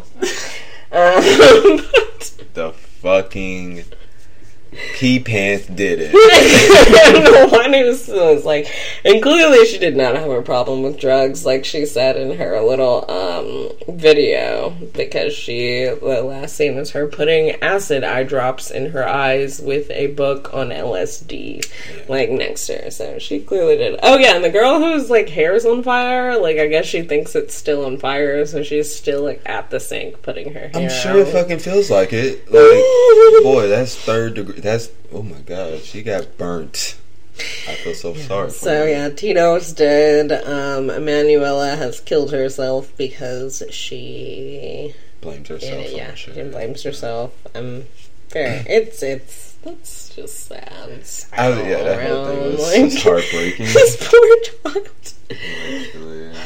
The fucking... Pee Pants did it. The one who was like, and clearly she did not have a problem with drugs, like she said in her little video, because the last scene is her putting acid eye drops in her eyes with a book on LSD, next to her. So she clearly did. Oh yeah, and the girl whose hair's on fire, I guess she thinks it's still on fire, so she's still at the sink putting her hair. I'm sure it fucking feels like it. Boy, that's third degree. That's, oh my god, she got burnt. I feel so sorry for her. So yeah, Tito's dead. Emanuela has killed herself because she blames herself. She blames herself. It's just sad. That whole thing was heartbreaking. This poor child.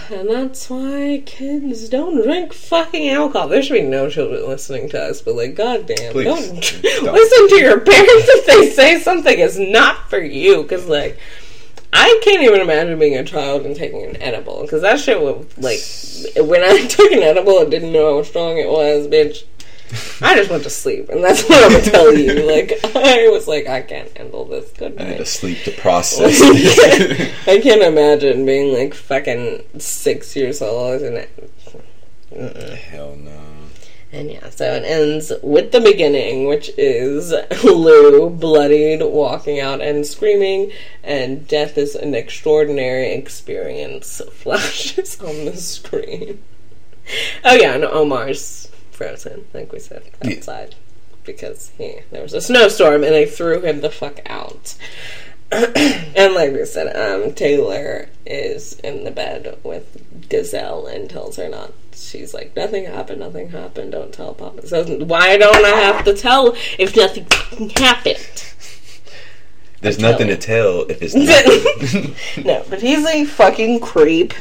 And that's why kids don't drink fucking alcohol. There should be no children listening to us, but like, goddamn, Please, don't don't. listen to your parents if they say something is not for you. Because like, I can't even imagine being a child and taking an edible. Because that shit would, like, when I took an edible and didn't know how strong it was, bitch, I just went to sleep. And that's what I'm going to tell you. Like, I was like, I can't handle this. Good night. I had to sleep to process. I can't imagine being like fucking 6 years old and Hell no. And yeah, so it ends with the beginning, which is Lou bloodied, walking out and screaming, and death is an extraordinary experience flashes on the screen. Oh yeah, and Omar's frozen, like we said, outside. Because there was a snowstorm and they threw him the fuck out. And like we said, Taylor is in the bed with Gazelle and tells her not. She's like, nothing happened, don't tell Papa. So why don't I have to tell if nothing happened? There's nothing to tell if it's nothing. No, but he's a fucking creep.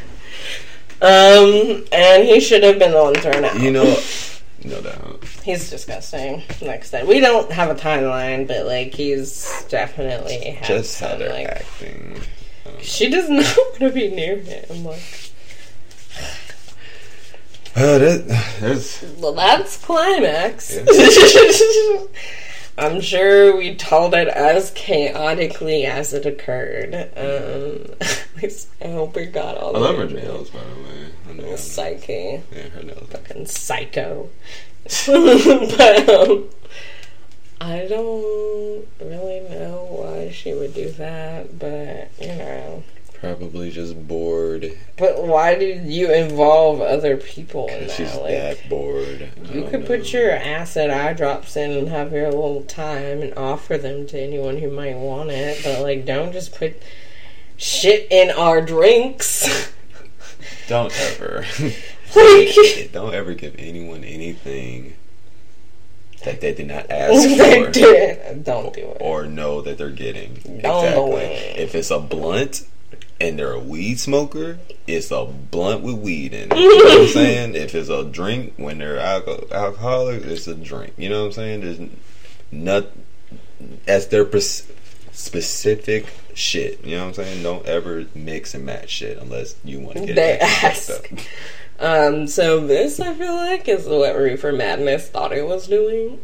And he should have been the one thrown out. You know, no doubt. He's disgusting. Like I said, we don't have a timeline, but like he's definitely had Just some, how they're like, acting. She does not want to be near him. Like, there's well, that's climax. Yeah. I'm sure we told it as chaotically as it occurred. At least I hope we got all. I love her nails, by the way. Psyche. Yeah, her nails. Fucking psycho. But I don't really know why she would do that, but you know. Probably just bored. But why do you involve other people in that? She's like, that bored. You could put your acid eye drops in and have your little time and offer them to anyone who might want it, but like, don't just put shit in our drinks. Don't ever. Like, Don't ever give anyone anything that they did not ask they for. did. Don't do it. Or know that they're getting. Don't do it. If it's a blunt and they're a weed smoker, it's a blunt with weed in it. You know what I'm saying? If it's a drink, when they're alcoholic, it's a drink. You know what I'm saying? There's not. That's their specific shit. You know what I'm saying? Don't ever mix and match shit unless you want to get They it ask. up. So this, I feel like, is what Reefer Madness thought it was doing.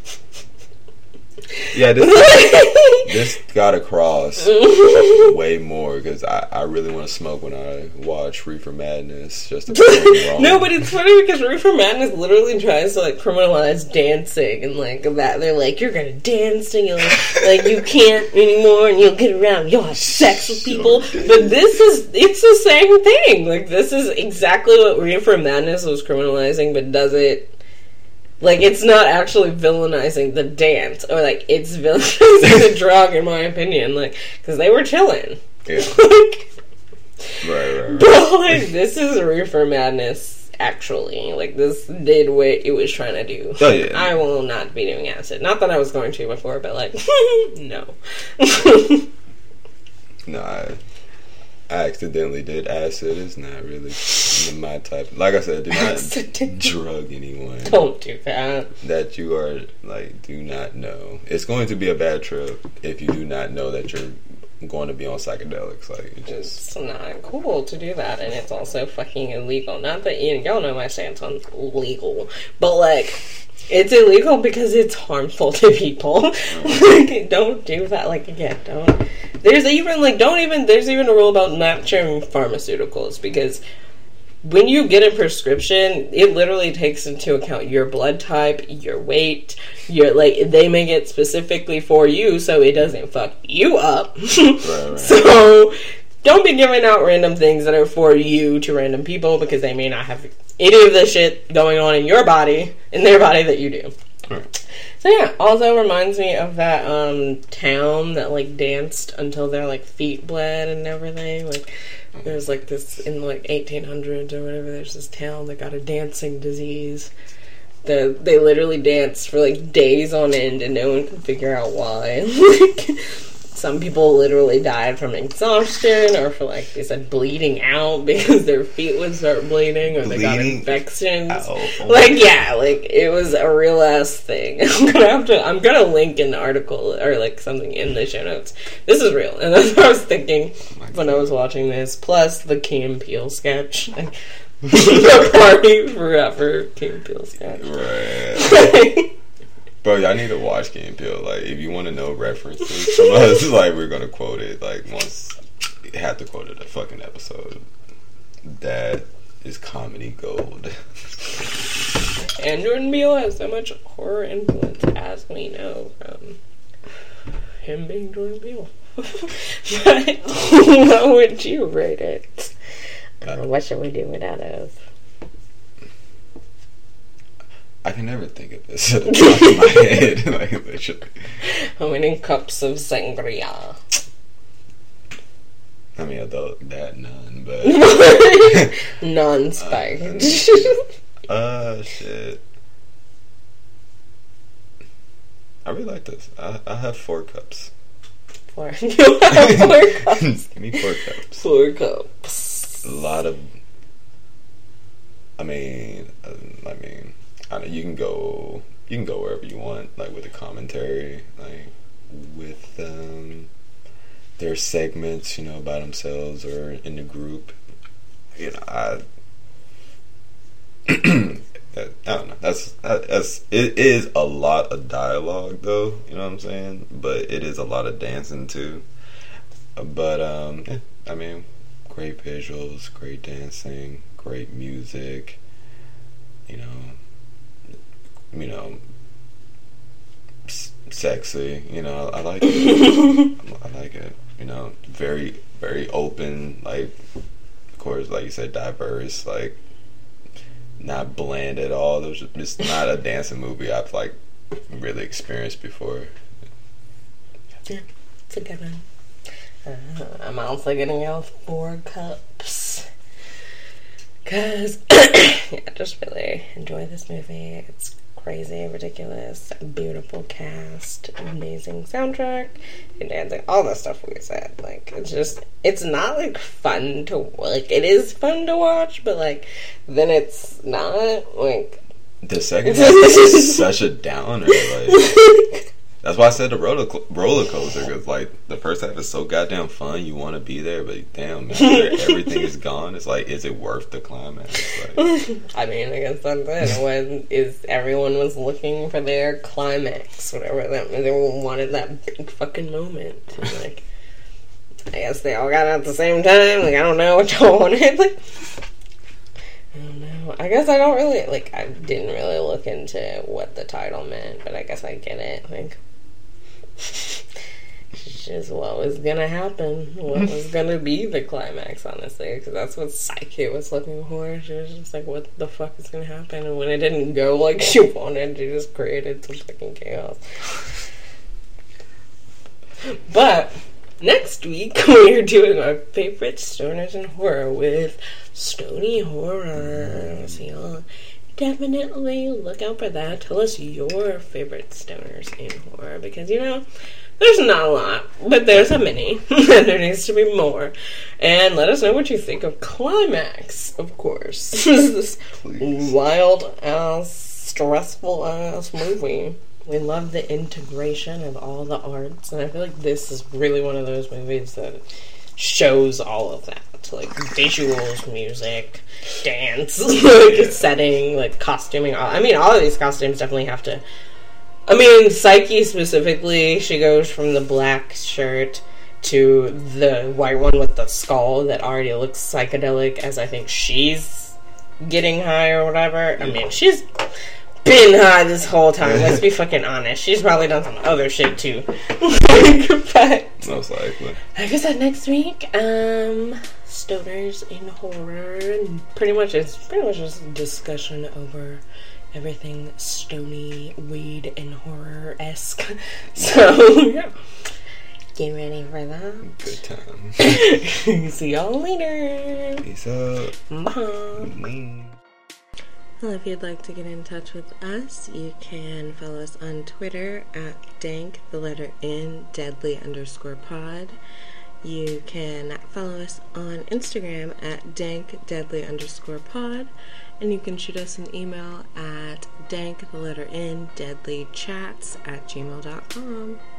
Yeah, this got across way more because I really want to smoke when I watch Reefer Madness. Just to prove wrong. No, but it's funny because Reefer Madness literally tries to like criminalize dancing and like that. They're like, you're gonna dance and you'll like you can't anymore and you'll get around. You'll have sex with people. But it's the same thing. Like this is exactly what Reefer Madness was criminalizing, but does it. Like, it's not actually villainizing the dance, or, like, it's villainizing the drug, in my opinion, like, because they were chilling. Yeah. Like, Right. but, like, this is Reefer Madness, actually. Like, this did what it was trying to do. Oh, yeah. I will not be doing acid. Not that I was going to before, but, like, no. No, I accidentally did acid. It's not really my type. Like I said, do not drug anyone. Don't do that. That you are, like, do not know. It's going to be a bad trip if you do not know that you're going to be on psychedelics. Like, It's not cool to do that, and it's also fucking illegal. Not that y'all know my stance on legal, but like, it's illegal because it's harmful to people. Like, don't do that. Like, again, don't. There's even a rule about not sharing pharmaceuticals because when you get a prescription, it literally takes into account your blood type, your weight, they make it specifically for you so it doesn't fuck you up. Right. So don't be giving out random things that are for you to random people because they may not have any of the shit going on in your body, in their body that you do. Right. So yeah, also reminds me of that town that like danced until their like feet bled and everything. Like there's like this in like 1800s or whatever. There's this town that got a dancing disease. They literally danced for like days on end and no one could figure out why. Like, Some people literally died from exhaustion or for, like, they said bleeding out because their feet would start bleeding or they got infections. Like, yeah, like, it was a real ass thing. I'm gonna link an article or, like, something in the show notes. This is real. And that's what I was thinking when I was watching this. Plus the Key and Peele sketch. Like, the party forever Key and Peele sketch. Right. Bro, y'all need to watch Key and Peele. Like, if you want to know references from us, like, we're gonna quote it. Like, once you have to quote it a fucking episode. That is comedy gold. And Jordan Peele has so much horror influence, as we know from him being Jordan Peele. But what would you rate it? What should we do without us? I can never think of this at the top of my head. Like, literally. How many cups of sangria? I mean, although that none, but non-spiked. Shit. I really like this. I have 4 cups. 4. You have 4 cups. Give me 4 cups. 4 cups. A lot of. I mean, I know you can go wherever you want, like with the commentary, like with their segments, you know, by themselves or in the group. You know, I don't know. That's it is a lot of dialogue though. You know what I'm saying? But it is a lot of dancing too. But yeah, I mean, great visuals, great dancing, great music. You know, sexy. You know, I like it. I like it. You know, very, very open. Like, of course, like you said, diverse. Like, not bland at all. It's not a dancing movie I've like really experienced before. Yeah, it's a good one. I'm also gonna go 4 cups. Because I just really enjoy this movie. It's crazy, ridiculous, beautiful cast, amazing soundtrack, and dancing, all the stuff we said. Like, it's not, like, fun to, like, it is fun to watch, but, like, then it's not, like... The second half is such a downer, like... That's why I said the roller coaster, because, like, the first half is so goddamn fun, you want to be there, but damn, after everything is gone, it's like, is it worth the climax? Like, I mean, I guess that's it. When everyone was looking for their climax, whatever that meant, everyone wanted that big fucking moment. And, like, I guess they all got it at the same time. Like, I don't know what y'all wanted. Like, I don't know. I guess I don't really, like, I didn't really look into what the title meant, but I guess I get it. Like, it's just what was gonna happen, what was gonna be the climax, honestly, because that's what Psyche was looking for. She was just like, what the fuck is gonna happen? And when it didn't go like she wanted, she just created some fucking chaos. But next week we are doing our favorite stoners in horror with Stony Horror. So y'all definitely look out for that. Tell us your favorite stoners in horror, because, you know, there's not a lot, but there's a many, and there needs to be more. And let us know what you think of Climax, of course. This wild-ass, stressful-ass movie. We love the integration of all the arts, and I feel like this is really one of those movies that shows all of that. Like, visuals, music, dance, like, setting, like, costuming. I mean, all of these costumes definitely have to... I mean, Psyche specifically, she goes from the black shirt to the white one with the skull that already looks psychedelic, as I think she's getting high or whatever. I mean, she's been high this whole time, let's be fucking honest. She's probably done some other shit, too. But most likely. like I said, next week, stoners in horror, and pretty much just a discussion over everything stony, weed, and horror-esque. So, yeah. Get ready for that. Good time. See y'all later. Peace out. Bye. Well, if you'd like to get in touch with us, you can follow us on Twitter at dank, the letter N, deadly_pod. You can follow us on Instagram at dankdeadly_pod. And you can shoot us an email at dank, the letter N, deadlychats@gmail.com.